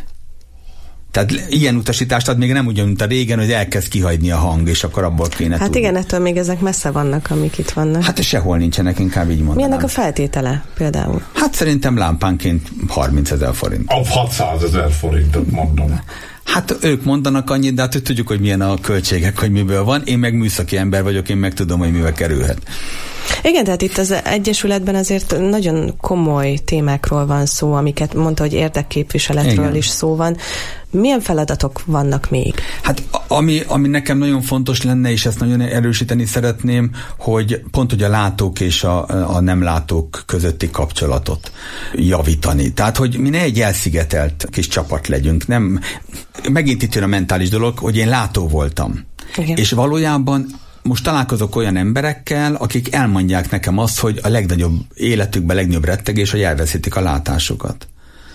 Tehát ilyen utasítást ad még nem ugyan, mint a régen, hogy elkezd kihagyni a hang, és akkor abból kéne Hát tudni. Igen, ettől még ezek messze vannak, amik itt vannak. Hát sehol nincsenek, inkább így mondanám. Mi ennek a feltétele például? Hát szerintem lámpánként harmincezer forint. A hatszázezer forintot mondom. Hát ők mondanak annyit, de hát tudjuk, hogy milyen a költségek, hogy miből van. Én meg műszaki ember vagyok, én meg tudom, hogy mivel kerülhet. Igen, tehát itt az Egyesületben azért nagyon komoly témákról van szó, amiket mondta, hogy érdekképviseletről igen. is szó van. Milyen feladatok vannak még? Hát ami, ami nekem nagyon fontos lenne, és ezt nagyon erősíteni szeretném, hogy pont, hogy a látók és a, a nem látók közötti kapcsolatot javítani. Tehát, hogy mi ne egy elszigetelt kis csapat legyünk. Nem, megint itt jön a mentális dolog, hogy én látó voltam. Igen. És valójában most találkozok olyan emberekkel, akik elmondják nekem azt, hogy a legnagyobb életükben legnagyobb rettegés, hogy elveszítik a látásukat.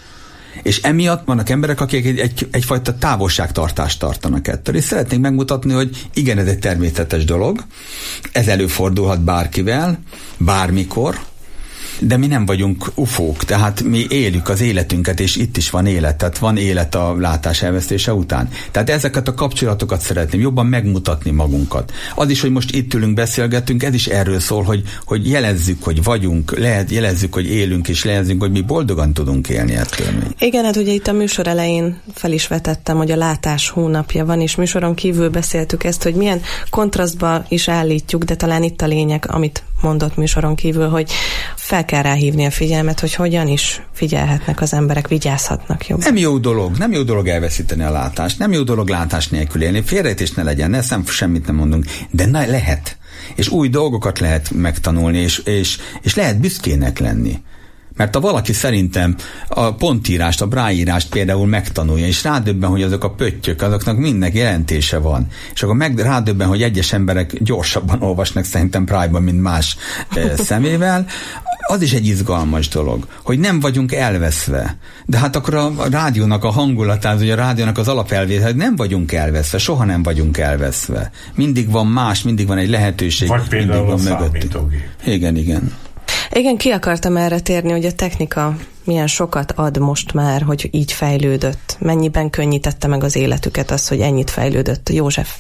És emiatt vannak emberek, akik egy, egy, egyfajta távolságtartást tartanak ettől. És szeretnék megmutatni, hogy igen, ez egy természetes dolog, ez előfordulhat bárkivel, bármikor, de mi nem vagyunk ufók, tehát mi éljük az életünket, és itt is van élet, tehát van élet a látás elvesztése után. Tehát ezeket a kapcsolatokat szeretném jobban megmutatni magunkat. Az is, hogy most itt ülünk, beszélgetünk, ez is erről szól, hogy, hogy jelezzük, hogy vagyunk, lehet, jelezzük, hogy élünk, és jelezzük, hogy mi boldogan tudunk élni ettől. Igen, hát ugye itt a műsor elején fel is vetettem, hogy a látás hónapja van, és műsoron kívül beszéltük ezt, hogy milyen kontrasztba is állítjuk, de talán itt a lényeg, amit mondott műsoron kívül, hogy fel kell ráhívni a figyelmet, hogy hogyan is figyelhetnek az emberek, vigyázhatnak jobban. Nem jó dolog, nem jó dolog elveszíteni a látást, nem jó dolog látás nélkül élni, félreértés ne legyen, ne, szem, semmit nem mondunk, de na, lehet. És új dolgokat lehet megtanulni, és, és, és lehet büszkének lenni. Mert ha valaki szerintem a pontírást, a bráírást például megtanulja, és rádöbben, hogy azok a pöttyök, azoknak mindnek jelentése van, és akkor meg rádöbben, hogy egyes emberek gyorsabban olvasnak szerintem brájban, mint más e, szemével, az is egy izgalmas dolog, hogy nem vagyunk elveszve. De hát akkor a rádiónak a hangulatán, hogy a rádiónak az alapelvét, hogy nem vagyunk elveszve, soha nem vagyunk elveszve. Mindig van más, mindig van egy lehetőség. Vagy például a számítógép. Igen, igen. Igen, ki akartam erre térni, hogy a technika milyen sokat ad most már, hogy így fejlődött. Mennyiben könnyítette meg az életüket az, hogy ennyit fejlődött. József?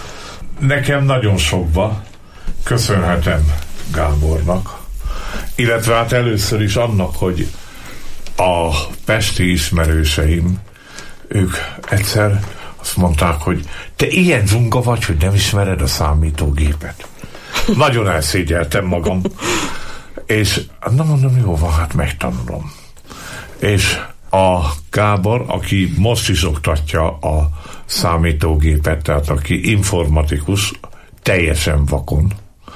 Nekem nagyon sokba köszönhetem Gábornak, illetve hát először is annak, hogy a pesti ismerőseim ők egyszer azt mondták, hogy te ilyen zunga vagy, hogy nem ismered a számítógépet. Nagyon elszégyeltem magam. És na mondom, jó van, hát megtanulom. És a Gábor, aki most is oktatja a számítógépet, tehát aki informatikus, teljesen vakon,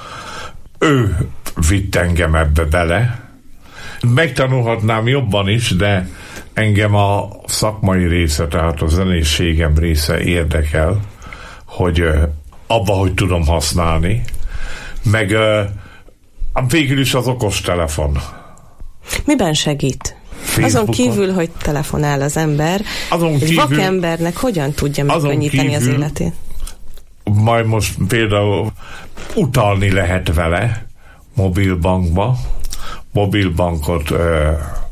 ő vitt engem ebbe bele. Megtanulhatnám jobban is, de engem a szakmai része, tehát a zenészségem része érdekel, hogy abba, hogy tudom használni, meg végül is az okostelefon. Miben segít? Facebookon. Azon kívül, hogy telefonál az ember, azon egy kívül, vakembernek hogyan tudja megkönnyíteni az életét? Majd most például utalni lehet vele mobilbankba, mobilbankot ö,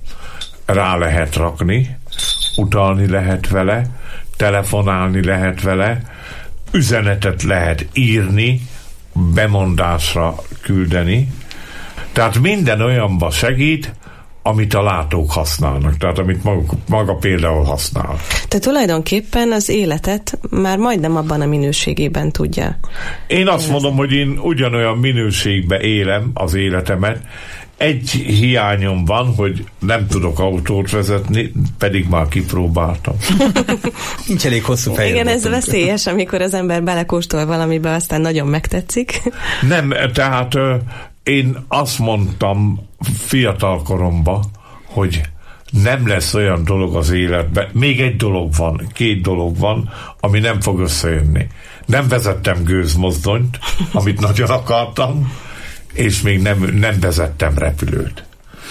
rá lehet rakni, utalni lehet vele, telefonálni lehet vele, üzenetet lehet írni, bemondásra küldeni. Tehát minden olyanba segít, amit a látók használnak, tehát amit maga, maga például használ. Tehát tulajdonképpen az életet már majdnem abban a minőségében tudja. Én azt mondom, hogy én ugyanolyan minőségben élem az életemet. Egy hiányom van, hogy nem tudok autót vezetni, pedig már kipróbáltam. Nincs elég hosszú fejlődés. Igen, ez veszélyes, amikor az ember belekóstol valamibe, aztán nagyon megtetszik. Nem, tehát én azt mondtam fiatal koromban, hogy nem lesz olyan dolog az életben. Még egy dolog van, két dolog van, ami nem fog összejönni. Nem vezettem gőzmozdonyt, amit nagyon akartam, és még nem, nem vezettem repülőt.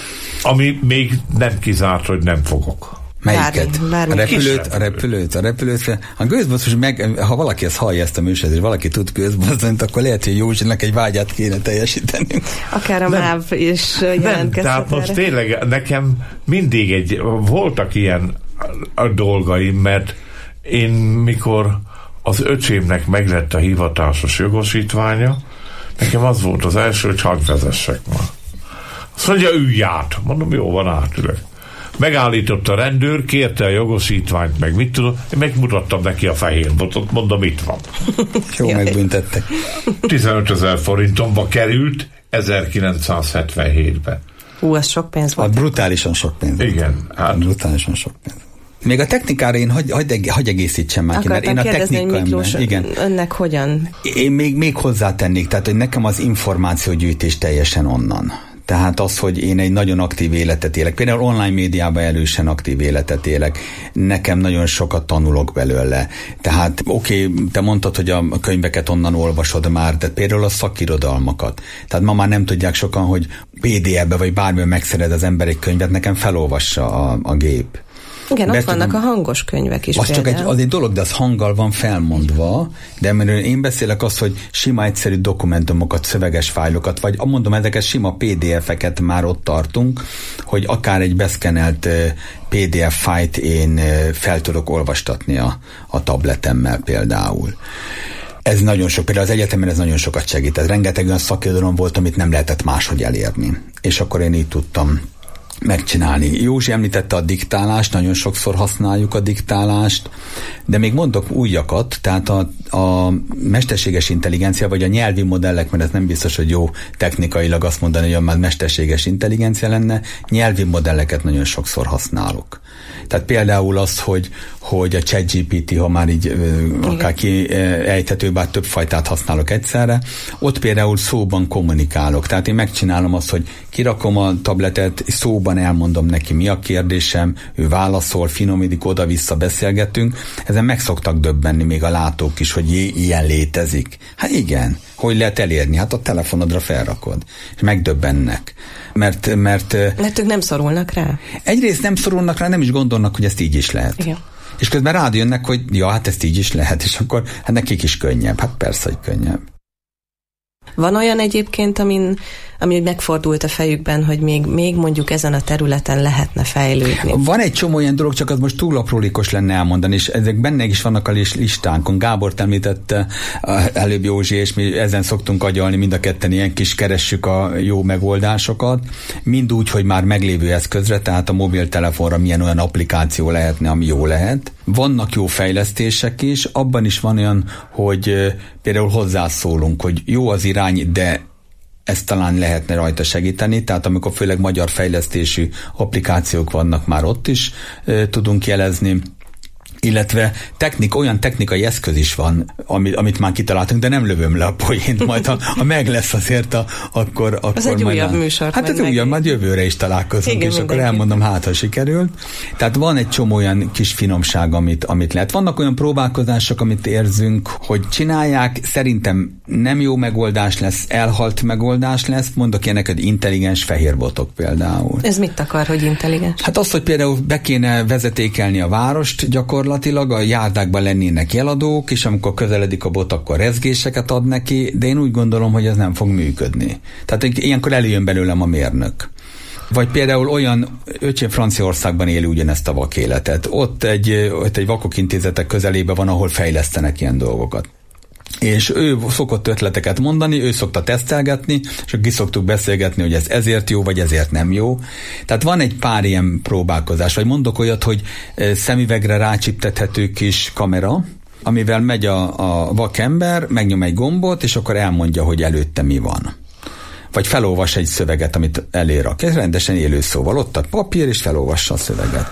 Ami még nem kizárt, hogy nem fogok. Melyiket? Bármi, bármi. A repülőt, a repülőt, a repülőt. A gőzmozdony, meg, ha valaki ezt hallja ezt a műsort, és valaki tud gőzmozdonyt, akkor lehet, hogy Józsinak egy vágyát kéne teljesíteni. Akár a MÁV is jelentkezhet. Tehát most tényleg nekem mindig egy, voltak ilyen a dolgaim, mert én mikor az öcsémnek meglett a hivatásos jogosítványa, nekem az volt az első, hogy hadd vezessek ma. Azt mondja, ülj át. Mondom, jó, van, átülök. Megállított a rendőr, kérte a jogosítványt, meg mit tudom, én megmutattam neki a fehér botot, mondom, itt van. Jó, megbüntettek. tizenötezer forintomba került ezerkilencszázhetvenhétben. Hú, ez sok pénz volt. Hát brutálisan sok pénz. Igen. Hát. Brutálisan sok pénz. Még a technikára én hagy, hagy, hagy egészítsem már ki, mert én a technika Miklós, igen. Önnek hogyan? Én még, még hozzátennék, tehát hogy nekem az információgyűjtés teljesen onnan. Tehát az, hogy én egy nagyon aktív életet élek, például online médiában erősen aktív életet élek, nekem nagyon sokat tanulok belőle. Tehát oké, okay, te mondtad, hogy a könyveket onnan olvasod már, de például a szakirodalmakat. Tehát ma már nem tudják sokan, hogy pé dé ef-be vagy bármilyen megszered az ember egy könyvet, nekem felolvassa a, a gép. Igen, ott vannak a hangos könyvek is. Az például. Csak egy, az egy dolog, de az hanggal van felmondva, de amiről én beszélek az, hogy sima egyszerű dokumentumokat, szöveges fájlokat, vagy mondom, ezeket sima pé dé ef-eket már ott tartunk, hogy akár egy beszkenelt pé dé ef fájlt én fel tudok olvastatni a, a tabletemmel például. Ez nagyon sok, például az egyetemen ez nagyon sokat segített. Rengeteg olyan szakirodalom volt, amit nem lehetett máshogy elérni. És akkor én így tudtam megcsinálni. Józsi említette a diktálást, nagyon sokszor használjuk a diktálást, de még mondok újakat, tehát a, a mesterséges intelligencia, vagy a nyelvi modellek, mert ez nem biztos, hogy jó technikailag azt mondani, hogy már mesterséges intelligencia lenne, nyelvi modelleket nagyon sokszor használok. Tehát például az, hogy, hogy a ChatGPT, ha már így akár kiejthető, bár több fajtát használok egyszerre, ott például szóban kommunikálok. Tehát én megcsinálom azt, hogy kirakom a tabletet, szóban elmondom neki, mi a kérdésem, ő válaszol, finomítik, oda-vissza beszélgetünk. Ezen meg szoktak döbbenni még a látók is, hogy jé, ilyen létezik. Hát igen, hogy lehet elérni? Hát a telefonodra felrakod. És megdöbbennek. Mert, mert, mert ők nem szorulnak rá? Egyrészt nem szorulnak rá, nem is gondolnak, hogy ezt így is lehet. Igen. És közben rád jönnek, hogy ja, hát ezt így is lehet, és akkor hát nekik is könnyebb. Hát persze, hogy könnyebb. Van olyan egyébként, amin ami megfordult a fejükben, hogy még, még mondjuk ezen a területen lehetne fejlődni? Van egy csomó olyan dolog, csak az most túl aprólékos lenne elmondani, és ezek benne is vannak a listánkon. Gábor említette előbb Józsi, és mi ezen szoktunk agyalni, mind a ketten ilyen kis keressük a jó megoldásokat, mind úgy, hogy már meglévő eszközre, tehát a mobiltelefonra milyen olyan applikáció lehetne, ami jó lehet. Vannak jó fejlesztések is, abban is van olyan, hogy például hozzászólunk, hogy jó az irány, de ezt talán lehetne rajta segíteni, tehát amikor főleg magyar fejlesztésű applikációk vannak, már ott is e, tudunk jelezni, illetve technik, olyan technikai eszköz is van, amit, amit már kitaláltunk, de nem lövöm le a poént, majd ha, ha meg lesz azért, a, akkor, akkor az egy majd újabb a, műsor. Hát ez újabb, majd jövőre is találkozunk, igen, és akkor elmondom, hát ha sikerült. Tehát van egy csomó olyan kis finomság, amit, amit lehet. Vannak olyan próbálkozások, amit érzünk, hogy csinálják, szerintem nem jó megoldás lesz, elhalt megoldás lesz, mondok én neked intelligens fehérbotok például. Ez mit akar, hogy intelligens? Hát azt, hogy például be kéne vezetékelni a várost gyakorlatilag, a járdákban lennének jeladók, és amikor közeledik a bot, akkor rezgéseket ad neki, de én úgy gondolom, hogy ez nem fog működni. Tehát ilyenkor előjön belőlem a mérnök. Vagy például olyan, öcsém Franciaországban éli ugyanezt a vakéletet. Ott egy, ott egy vakok intézetek közelében van, ahol fejlesztenek ilyen dolgokat. És ő szokott ötleteket mondani, ő szokta tesztelgetni, és akkor ki szoktuk beszélgetni, hogy ez ezért jó, vagy ezért nem jó. Tehát van egy pár ilyen próbálkozás, vagy mondok olyat, hogy szemüvegre rácsiptethető kis kamera, amivel megy a, a vakember, megnyom egy gombot, és akkor elmondja, hogy előtte mi van. Vagy felolvas egy szöveget, amit elérak. Ez rendesen élő szóval. Ott a papír, és felolvassa a szöveget.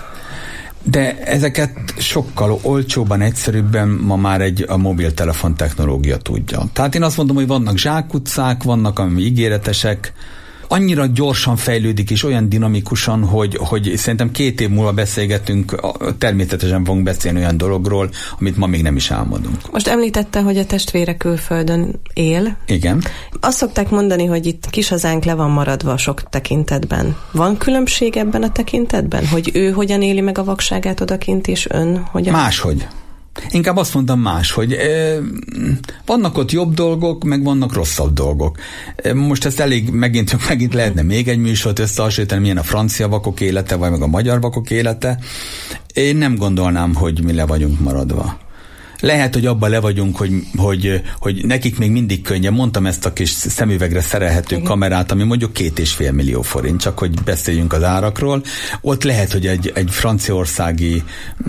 De ezeket sokkal olcsóbban, egyszerűbben ma már egy a mobiltelefon technológia tudja. Tehát én azt mondom, hogy vannak zsákutcák, vannak ami ígéretesek, annyira gyorsan fejlődik és olyan dinamikusan, hogy, hogy szerintem két év múlva beszélgetünk, természetesen fogunk beszélni olyan dologról, amit ma még nem is álmodunk. Most említette, hogy a testvére külföldön él. Igen. Azt szokták mondani, hogy itt kis hazánk le van maradva sok tekintetben. Van különbség ebben a tekintetben? Hogy ő hogyan éli meg a vakságát odakint, és ön hogyan? Máshogy. Inkább azt mondtam más, hogy e, vannak ott jobb dolgok, meg vannak rosszabb dolgok. E, most ezt elég, megint, megint lehetne még egy műsort összehasonlítani, milyen a francia vakok élete, vagy meg a magyar vakok élete. Én nem gondolnám, hogy mi le vagyunk maradva. Lehet, hogy abban le vagyunk, hogy, hogy, hogy nekik még mindig könnyen. Mondtam ezt a kis szemüvegre szerelhető kamerát, ami mondjuk két és fél millió forint, csak hogy beszéljünk az árakról. Ott lehet, hogy egy, egy franciaországi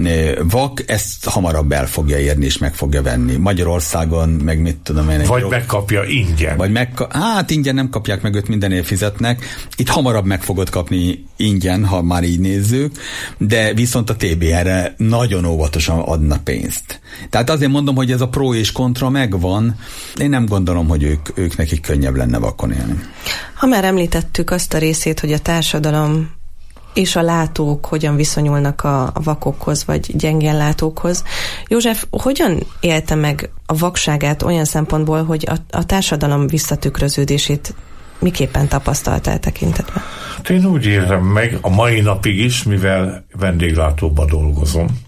vak ezt hamarabb el fogja érni, és meg fogja venni. Magyarországon, meg mit tudom én. Vagy megkapja ingyen. Vagy megka- hát ingyen nem kapják meg, őt mindenért fizetnek. Itt hamarabb meg fogod kapni ingyen, ha már így nézzük, de viszont a té bé er-re nagyon óvatosan adna pénzt. Tehát azért mondom, hogy ez a pro és kontra megvan. Én nem gondolom, hogy ők, ők nekik könnyebb lenne vakon élni. Ha már említettük azt a részét, hogy a társadalom és a látók hogyan viszonyulnak a, a vakokhoz, vagy gyengén látókhoz. József, hogyan élte meg a vakságát olyan szempontból, hogy a, a társadalom visszatükröződését miképpen tapasztaltál tekintetben? Én úgy élem meg a mai napig is, mivel vendéglátóba dolgozom.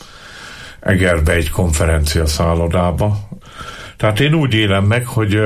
Egerbe egy konferencia szállodába. Tehát én úgy élem meg, hogy,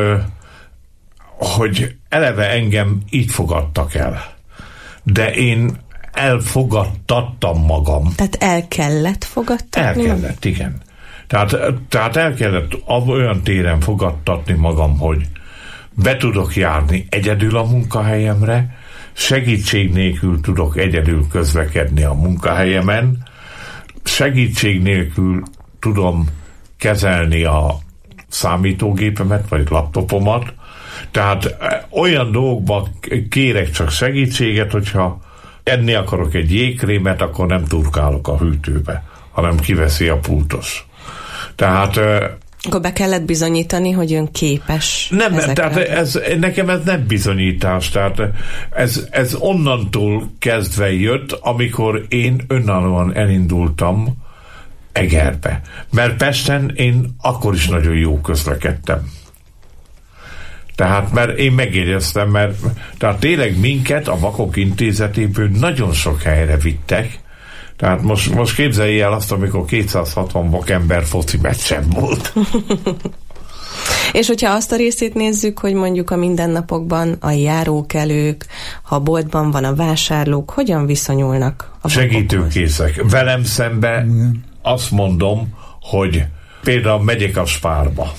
hogy eleve engem így fogadtak el. De én elfogadtattam magam. Tehát el kellett fogadtatni? El kellett, igen. Tehát, tehát el kellett olyan téren fogadtatni magam, hogy be tudok járni egyedül a munkahelyemre, segítség nélkül tudok egyedül közlekedni a munkahelyemen, segítség nélkül tudom kezelni a számítógépemet, vagy laptopomat, tehát olyan dolgokban kérek csak segítséget, hogyha enni akarok egy jégkrémet, akkor nem turkálok a hűtőbe, hanem kiveszi a pultos. Tehát akkor be kellett bizonyítani, hogy ön képes. Nem, tehát ez, nekem ez nem bizonyítás, tehát ez, ez onnantól kezdve jött, amikor én önállóan elindultam Egerbe. Mert Pesten én akkor is nagyon jó közlekedtem. Tehát, mert én megjegyeztem, mert tehát tényleg minket a Vakok Intézetéből nagyon sok helyre vittek. Tehát most, most képzelj el azt, amikor kétszázhatvan vakember foci meccsen volt. És hogyha azt a részét nézzük, hogy mondjuk a mindennapokban a járókelők, ha boltban van a vásárlók, hogyan viszonyulnak a segítőkészek. Velem szemben azt mondom, hogy például megyek a Spárba.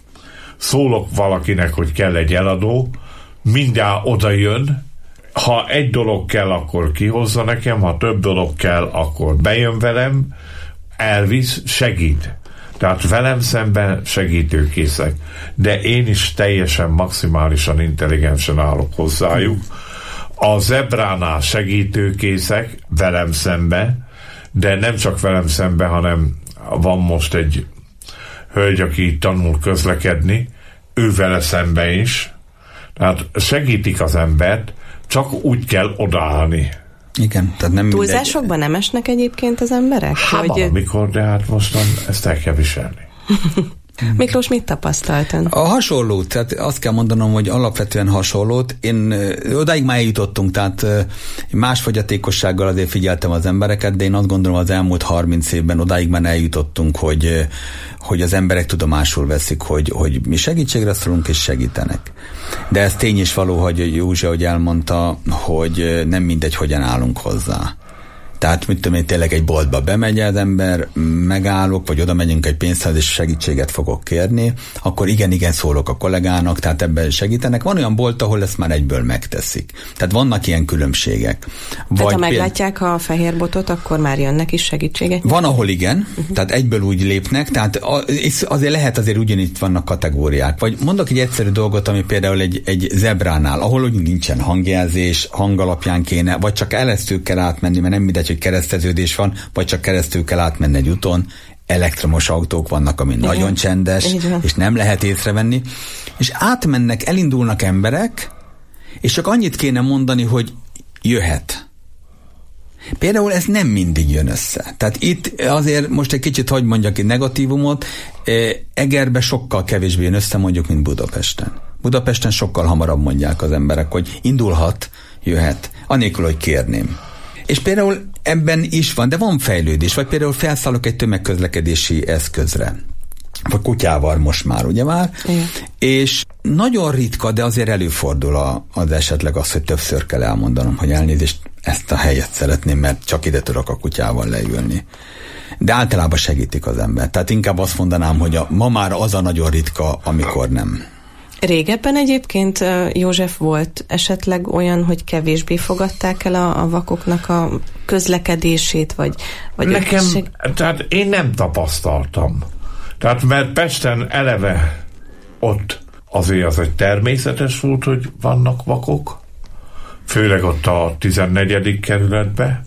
Szólok valakinek, hogy kell egy eladó, mindjárt oda jön, ha egy dolog kell, akkor kihozza nekem, ha több dolog kell, akkor bejön velem, elvisz, segít. Tehát velem szemben segítőkészek. De én is teljesen maximálisan intelligensen állok hozzájuk. A zebránál segítőkészek velem szemben, de nem csak velem szemben, hanem van most egy hölgy, aki tanul közlekedni, ő vele szemben is. Tehát segítik az embert, csak úgy kell odaállni. Igen, tehát nem túlzásokban mindegy... nem esnek egyébként az emberek? Hát hogy... valamikor, de hát mostan ezt el kell viselni. Miklós, mit tapasztalt ön? A hasonlót, tehát azt kell mondanom, hogy alapvetően hasonlót. Én odáig már eljutottunk, tehát más fogyatékossággal azért figyeltem az embereket, de én azt gondolom, az elmúlt harminc évben odáig már eljutottunk, hogy, hogy az emberek tudomásul veszik, hogy, hogy mi segítségre szólunk és segítenek. De ez tény is való, hogy Józsi, ahogy elmondta, hogy nem mindegy, hogyan állunk hozzá. Tehát, mit tudom én, tényleg egy boltba bemegy az ember, megállok, vagy oda megyünk egy pénzhez, és segítséget fogok kérni, akkor igen, igen, szólok a kollégának, tehát ebben segítenek. Van olyan bolt, ahol ezt már egyből megteszik. Tehát vannak ilyen különbségek. Vagy tehát ha meglátják a fehér botot, akkor már jönnek is segítséget? Van, ahol igen, uh-huh. tehát egyből úgy lépnek, tehát azért lehet, azért ugyanitt vannak kategóriák. Vagy mondok egy egyszerű dolgot, ami például egy, egy zebránál, ahol úgy nincsen hangjelzés, hangalapján kéne, vagy csak elesztő kell átmenni, mert nem mindegy, hogy kereszteződés van, vagy csak keresztül kell átmenni egy úton, elektromos autók vannak, ami igen. nagyon csendes, és nem lehet észrevenni, és átmennek, elindulnak emberek, és csak annyit kéne mondani, hogy jöhet. Például ez nem mindig jön össze. Tehát itt azért most egy kicsit, hogy mondjak egy negatívumot, Egerbe sokkal kevésbé jön össze, mondjuk, mint Budapesten. Budapesten sokkal hamarabb mondják az emberek, hogy indulhat, jöhet, anélkül, hogy kérném. És például ebben is van, de van fejlődés, vagy például felszállok egy tömegközlekedési eszközre, vagy kutyával most már, ugye már, igen. És nagyon ritka, de azért előfordul a, az esetleg az, hogy többször kell elmondanom, hogy elnézést, ezt a helyet szeretném, mert csak ide tudok a kutyával leülni. De általában segítik az ember. Tehát inkább azt mondanám, hogy a, ma már az a nagyon ritka, amikor nem. Régebben egyébként, József, volt esetleg olyan, hogy kevésbé fogadták el a, a vakoknak a közlekedését, vagy... vagy Nekem, seg... tehát én nem tapasztaltam. Tehát mert Pesten eleve ott azért az egy természetes volt, hogy vannak vakok, főleg ott a tizennegyedik kerületben,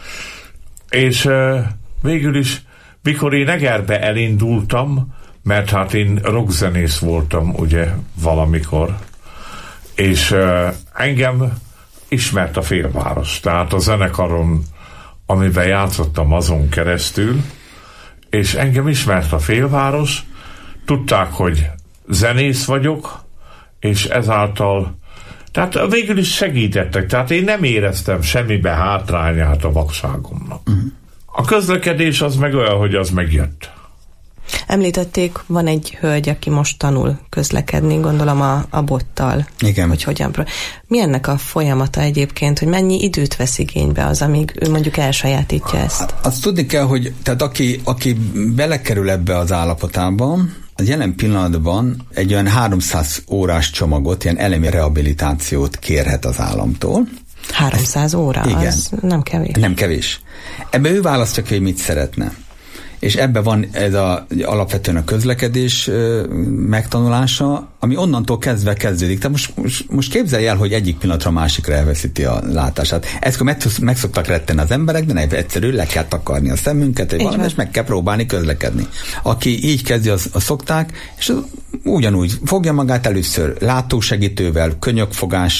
és uh, végül is, mikor én Egerbe elindultam, mert hát én rockzenész voltam, ugye, valamikor, és uh, engem ismert a félváros, tehát a zenekaron, amiben játszottam azon keresztül, és engem ismert a félváros, tudták, hogy zenész vagyok, és ezáltal, tehát végül is segítettek, tehát én nem éreztem semmibe hátrányát a vakságomnak. Uh-huh. A közlekedés az meg olyan, hogy az megjött. Említették, van egy hölgy, aki most tanul közlekedni, gondolom a, a bottal. Igen. Hogy hogyan. Mi ennek a folyamata egyébként, hogy mennyi időt vesz igénybe az, amíg ő mondjuk elsajátítja ezt? Azt tudni kell, hogy tehát aki, aki belekerül ebbe az állapotában, az jelen pillanatban egy olyan háromszáz órás csomagot, ilyen elemi rehabilitációt kérhet az államtól. háromszáz óra? Igen. Az nem kevés. Nem kevés. Ebben ő választja ki, hogy mit szeretne. És ebben van ez a, alapvetően a közlekedés ö, megtanulása, ami onnantól kezdve kezdődik. Tehát most, most, most képzelj el, hogy egyik pillanatra másikra elveszíti a látását. Ezt meg, meg szoktak retteni az emberek, de nem egyszerű, le kell takarni a szemünket, vagy valami, és meg kell próbálni közlekedni. Aki így kezdi, az, az szokták, és az ugyanúgy fogja magát először látósegítővel, könyökfogás,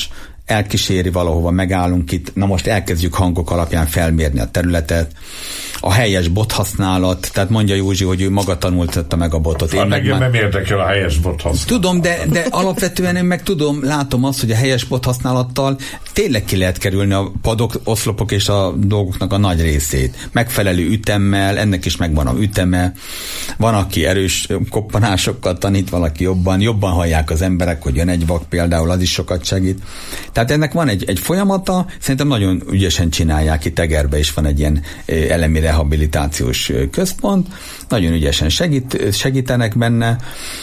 elkíséri valahova, megállunk itt, na most elkezdjük hangok alapján felmérni a területet, a helyes bothasználat, tehát mondja Józsi, hogy ő maga tanultatta meg a botot. Én meg már... nem érdekel a helyes bothasználat. Tudom, de, de alapvetően én meg tudom, látom azt, hogy a helyes bothasználattal tényleg ki lehet kerülni a padok, oszlopok és a dolgoknak a nagy részét. Megfelelő ütemmel, ennek is megvan a üteme. Van, aki erős koppanásokkal tanít, valaki jobban, jobban hallják az emberek, hogy jön egy vak például, az is sokat segít. Tehát ennek van egy, egy folyamata, szerintem nagyon ügyesen csinálják, itt Egerbe is van egy ilyen elemi rehabilitációs központ, nagyon ügyesen segít, segítenek benne.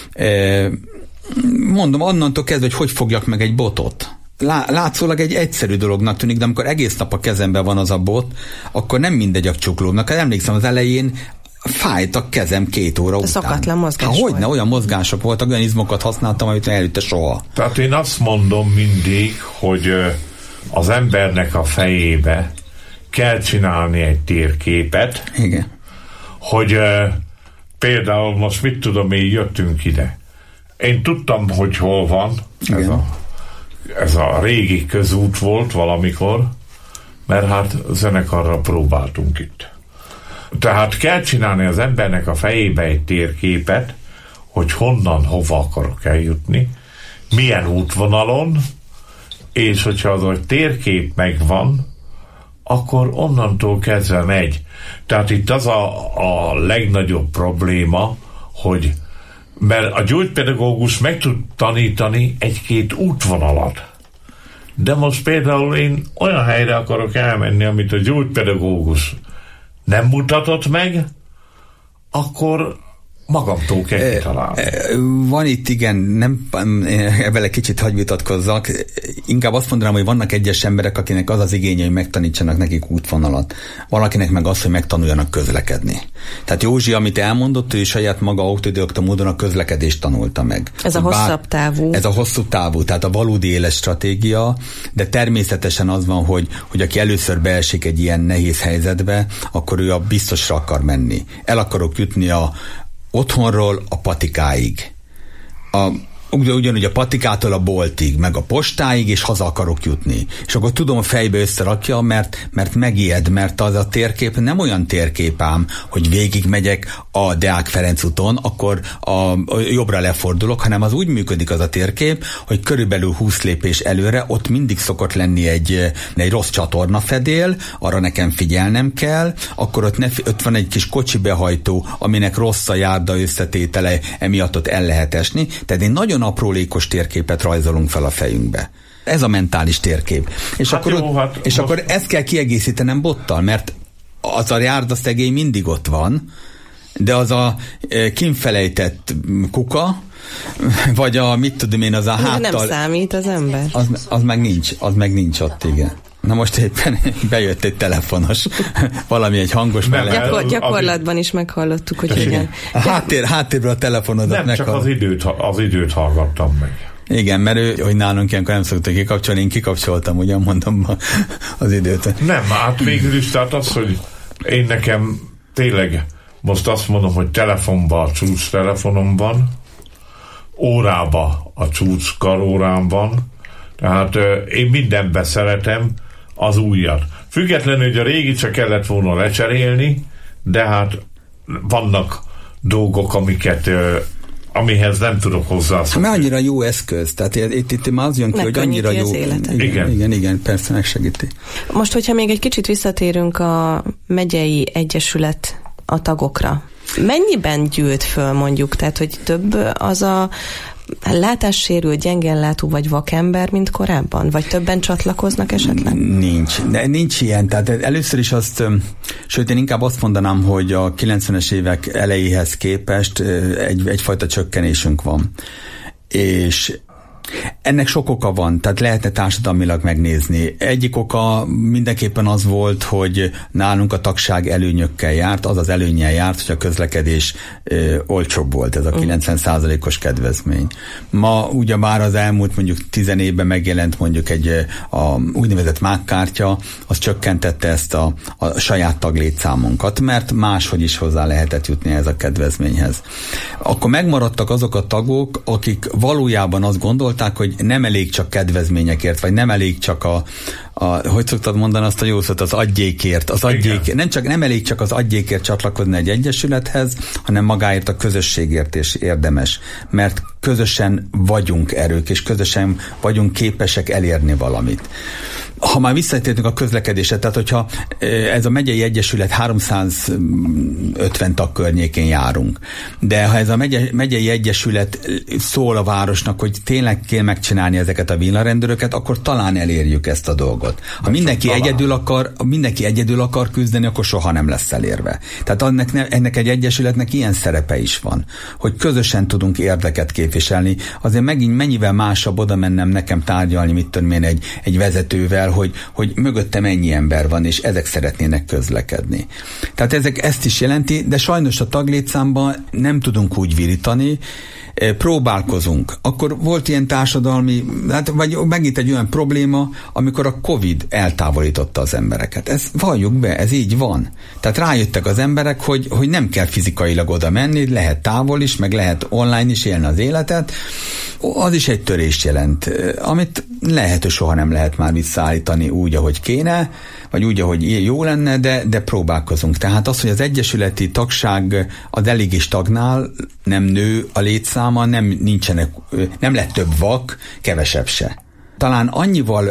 Mondom, onnantól kezdve, hogy hogy fogjak meg egy botot. Látszólag egy egyszerű dolognak tűnik, de amikor egész nap a kezemben van az a bot, akkor nem mindegy a csuklónak. Emlékszem, az elején fájt a kezem két óra de után. Szokatlan mozgás Há, volt. Hogyne, olyan mozgások voltak, olyan izmokat használtam, amit előtte soha. Tehát én azt mondom mindig, hogy az embernek a fejébe kell csinálni egy térképet. Igen. Hogy például most mit tudom, én jöttünk ide. Én tudtam, hogy hol van. Ez a, ez a régi közút volt valamikor, mert hát zenekarra próbáltunk itt. Tehát kell csinálni az embernek a fejébe egy térképet, hogy honnan, hova akarok eljutni, milyen útvonalon, és hogyha az a térkép megvan, akkor onnantól kezdve megy. Tehát itt az a, a legnagyobb probléma, hogy mert a gyógypedagógus meg tud tanítani egy-két útvonalat. De most például én olyan helyre akarok elmenni, amit a gyógypedagógus nem mutatott meg, akkor magamtól kell kitalálni. Van itt, igen, nem, vele kicsit hagy vitatkozzak, inkább azt mondanám, hogy vannak egyes emberek, akinek az az igénye, hogy megtanítsanak nekik útvonalat. Valakinek meg az, hogy megtanuljanak közlekedni. Tehát Józsi, amit elmondott, ő saját maga autodidakta módon a közlekedést tanulta meg. Ez a hosszabb távú. Ez a hosszú távú, tehát a valódi éles stratégia, de természetesen az van, hogy, hogy aki először beesik egy ilyen nehéz helyzetbe, akkor ő a biztosra akar menni. El akarok jutni a otthonról a patikáig. A, ugyanúgy a patikától a boltig, meg a postáig, és haza akarok jutni. És akkor tudom, fejbe összerakja, mert, mert megijed, mert az a térkép nem olyan térkép ám, hogy végig megyek a Deák Ferenc úton, akkor a, a jobbra lefordulok, hanem az úgy működik az a térkép, hogy körülbelül húsz lépés előre ott mindig szokott lenni egy, egy rossz csatornafedél, arra nekem figyelnem kell, akkor ott, ne, ott van egy kis kocsi behajtó, aminek rossz a járda összetétele, emiatt ott el lehet esni. Tehát én nagyon aprólékos térképet rajzolunk fel a fejünkbe. Ez a mentális térkép. És, hát akkor, jó, hát és most... akkor ezt kell kiegészítenem bottal, mert az a járdaszegély mindig ott van, de az a e, kinfelejtett kuka, vagy a, mit tudom én, az a háttal... Nem számít az ember. Az, az meg nincs, az meg nincs ott, igen. Na most éppen bejött egy telefonos, valami egy hangos mellett. Gyakor, gyakorlatban is meghallottuk, hogy igen. A háttér, háttérből a telefonodat nem meghall... csak az időt, az időt hallgattam meg. Igen, mert ő, hogy nálunk ilyenkor nem szoktak kikapcsolni, én kikapcsoltam, ugyan mondom az időt. Nem, hát végül is, tehát az, hogy én nekem tényleg most azt mondom, hogy telefonban a csúcs telefonom van, órába a csúcs karórám van, tehát én mindenben szeretem az újat. Függetlenül, hogy a régi csak kellett volna lecserélni, de hát vannak dolgok, amiket amihez nem tudok hozzászólni. Mert annyira jó eszköz, tehát itt, itt már az jön ki, hogy annyira jó. Igen. igen, igen, igen, persze megsegíti. Most, hogyha még egy kicsit visszatérünk a megyei egyesület a tagokra. Mennyiben gyűlt föl mondjuk? Tehát, hogy több az a látássérült, gyengénlátó vagy vakember, mint korábban? Vagy többen csatlakoznak esetleg? Nincs. De nincs ilyen. Tehát először is azt, sőt én inkább azt mondanám, hogy a kilencvenes évek elejéhez képest egy, egyfajta csökkenésünk van. És ennek sok oka van, tehát lehetne társadalmilag megnézni. Egyik oka mindenképpen az volt, hogy nálunk a tagság előnyökkel járt, az az előnnyel járt, hogy a közlekedés ö, olcsóbb volt, ez a kilencven százalékos kedvezmény. Ma ugyebár az elmúlt mondjuk tizen évben megjelent mondjuk egy a úgynevezett mákkártya, az csökkentette ezt a, a saját taglétszámunkat, mert máshogy is hozzá lehetett jutni ez a kedvezményhez. Akkor megmaradtak azok a tagok, akik valójában azt gondolták, gondolták, hogy nem elég csak kedvezményekért, vagy nem elég csak a, a hogy szoktad mondani azt a jó szót, az adjékért, az adjék, nem, csak, nem elég csak az adjékért csatlakozni egy egyesülethez, hanem magáért a közösségért is érdemes, mert közösen vagyunk erők, és közösen vagyunk képesek elérni valamit. Ha már visszatértünk a közlekedésre, tehát hogyha ez a megyei egyesület háromszázötven tag környékén járunk, de ha ez a megye, megyei egyesület szól a városnak, hogy tényleg kell megcsinálni ezeket a villarendőröket, akkor talán elérjük ezt a dolgot. Ha mindenki egyedül akar, mindenki egyedül akar küzdeni, akkor soha nem lesz elérve. Tehát ennek, ennek egy egyesületnek ilyen szerepe is van, hogy közösen tudunk érdeket képviselni. Azért megint mennyivel másabb oda mennem nekem tárgyalni, mit tudom én, egy, egy vezetővel, Hogy, hogy mögöttem ennyi ember van, és ezek szeretnének közlekedni. Tehát ezek ezt is jelenti, de sajnos a taglétszámban nem tudunk úgy virítani, próbálkozunk. Akkor volt ilyen társadalmi, hát vagy megint egy olyan probléma, amikor a Covid eltávolította az embereket. Ez valljuk be, ez így van. Tehát rájöttek az emberek, hogy, hogy nem kell fizikailag oda menni, lehet távol is, meg lehet online is élni az életet. Az is egy törést jelent, amit lehet, hogy soha nem lehet már visszaállítani úgy, ahogy kéne, vagy úgy, ahogy jó lenne, de, de próbálkozunk. Tehát az, hogy az egyesületi tagság az elég is tagnál, nem nő a létszáma, nem, nincsenek, nem lett több vak, kevesebb se. Talán annyival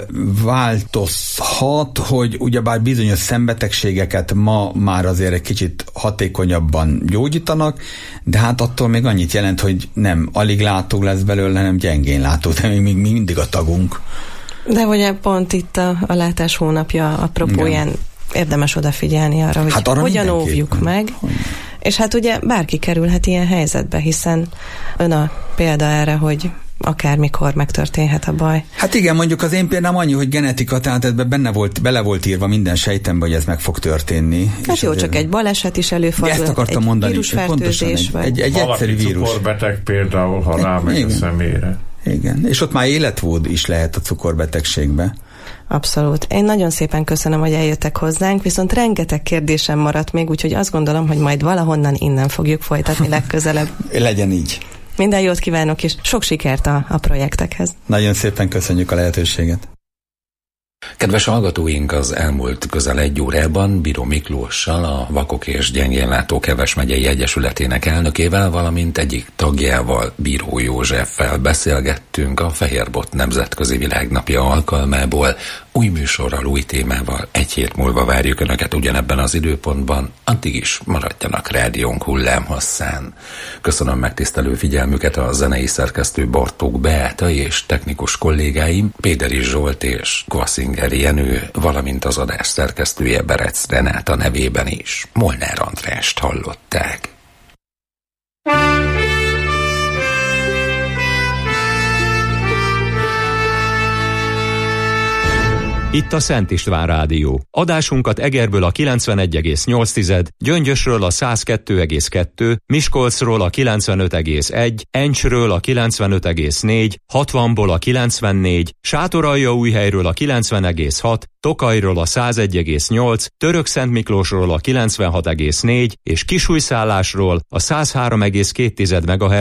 változhat, hogy ugyebár bizonyos szembetegségeket ma már azért egy kicsit hatékonyabban gyógyítanak, de hát attól még annyit jelent, hogy nem alig látó lesz belőle, hanem gyengén látó, de még, még mindig a tagunk. De ugye pont itt a, a látás hónapja apropóján érdemes odafigyelni arra, hogy hát arra hogyan óvjuk meg. Hogy... És hát ugye bárki kerülhet ilyen helyzetbe, hiszen ön a példa erre, hogy akármikor megtörténhet a baj. Hát igen, mondjuk az én példám annyi, hogy genetika, tehát ebben benne volt, bele volt írva minden sejtembe, hogy ez meg fog történni. Hát jó, csak egy baleset is előfordul. Ezt akartam egy mondani. Vírusfertőzés, vagy egy, egy, egy egyszerű vírus. Cukorbeteg például, ha rámegy a személyre. Igen, és ott már életvód is lehet a cukorbetegségbe. Abszolút. Én nagyon szépen köszönöm, hogy eljöttek hozzánk, viszont rengeteg kérdésem maradt még, úgyhogy azt gondolom, hogy majd valahonnan innen fogjuk folytatni legközelebb. Legyen így. Minden jót kívánok, és sok sikert a, a projektekhez. Nagyon szépen köszönjük a lehetőséget. Kedves hallgatóink, az elmúlt közel egy órában Bíró Miklóssal, a Vakok és Gyengénlátók Heves megyei egyesületének elnökével, valamint egyik tagjával, Bíró Józseffel beszélgettünk a Fehérbot Nemzetközi Világnapja alkalmából. Új műsorral, új témával egy hét múlva várjuk Önöket ugyanebben az időpontban, addig is maradjanak rádiónk hullámhosszán. Köszönöm megtisztelő figyelmüket a zenei szerkesztő Bartók Beáta és technikus kollégáim, Péderi Zsolt és Kvaszinger Jenő, valamint az adás szerkesztője Berec Renáta nevében is. Molnár Andrást hallották. Itt a Szent István Rádió. Adásunkat Egerből a kilencvenegy egész nyolc, Gyöngyösről a száz kettő egész kettő, Miskolcról a kilencvenöt egész egy, Encsről a kilencvenöt egész négy, hatvanból a kilencvennégy, Sátoraljaújhelyről a kilencven egész hat, Tokajról a száz egy egész nyolc, Törökszentmiklósról a kilencvenhat egész négy és Kisújszállásról a száz három egész két megahertz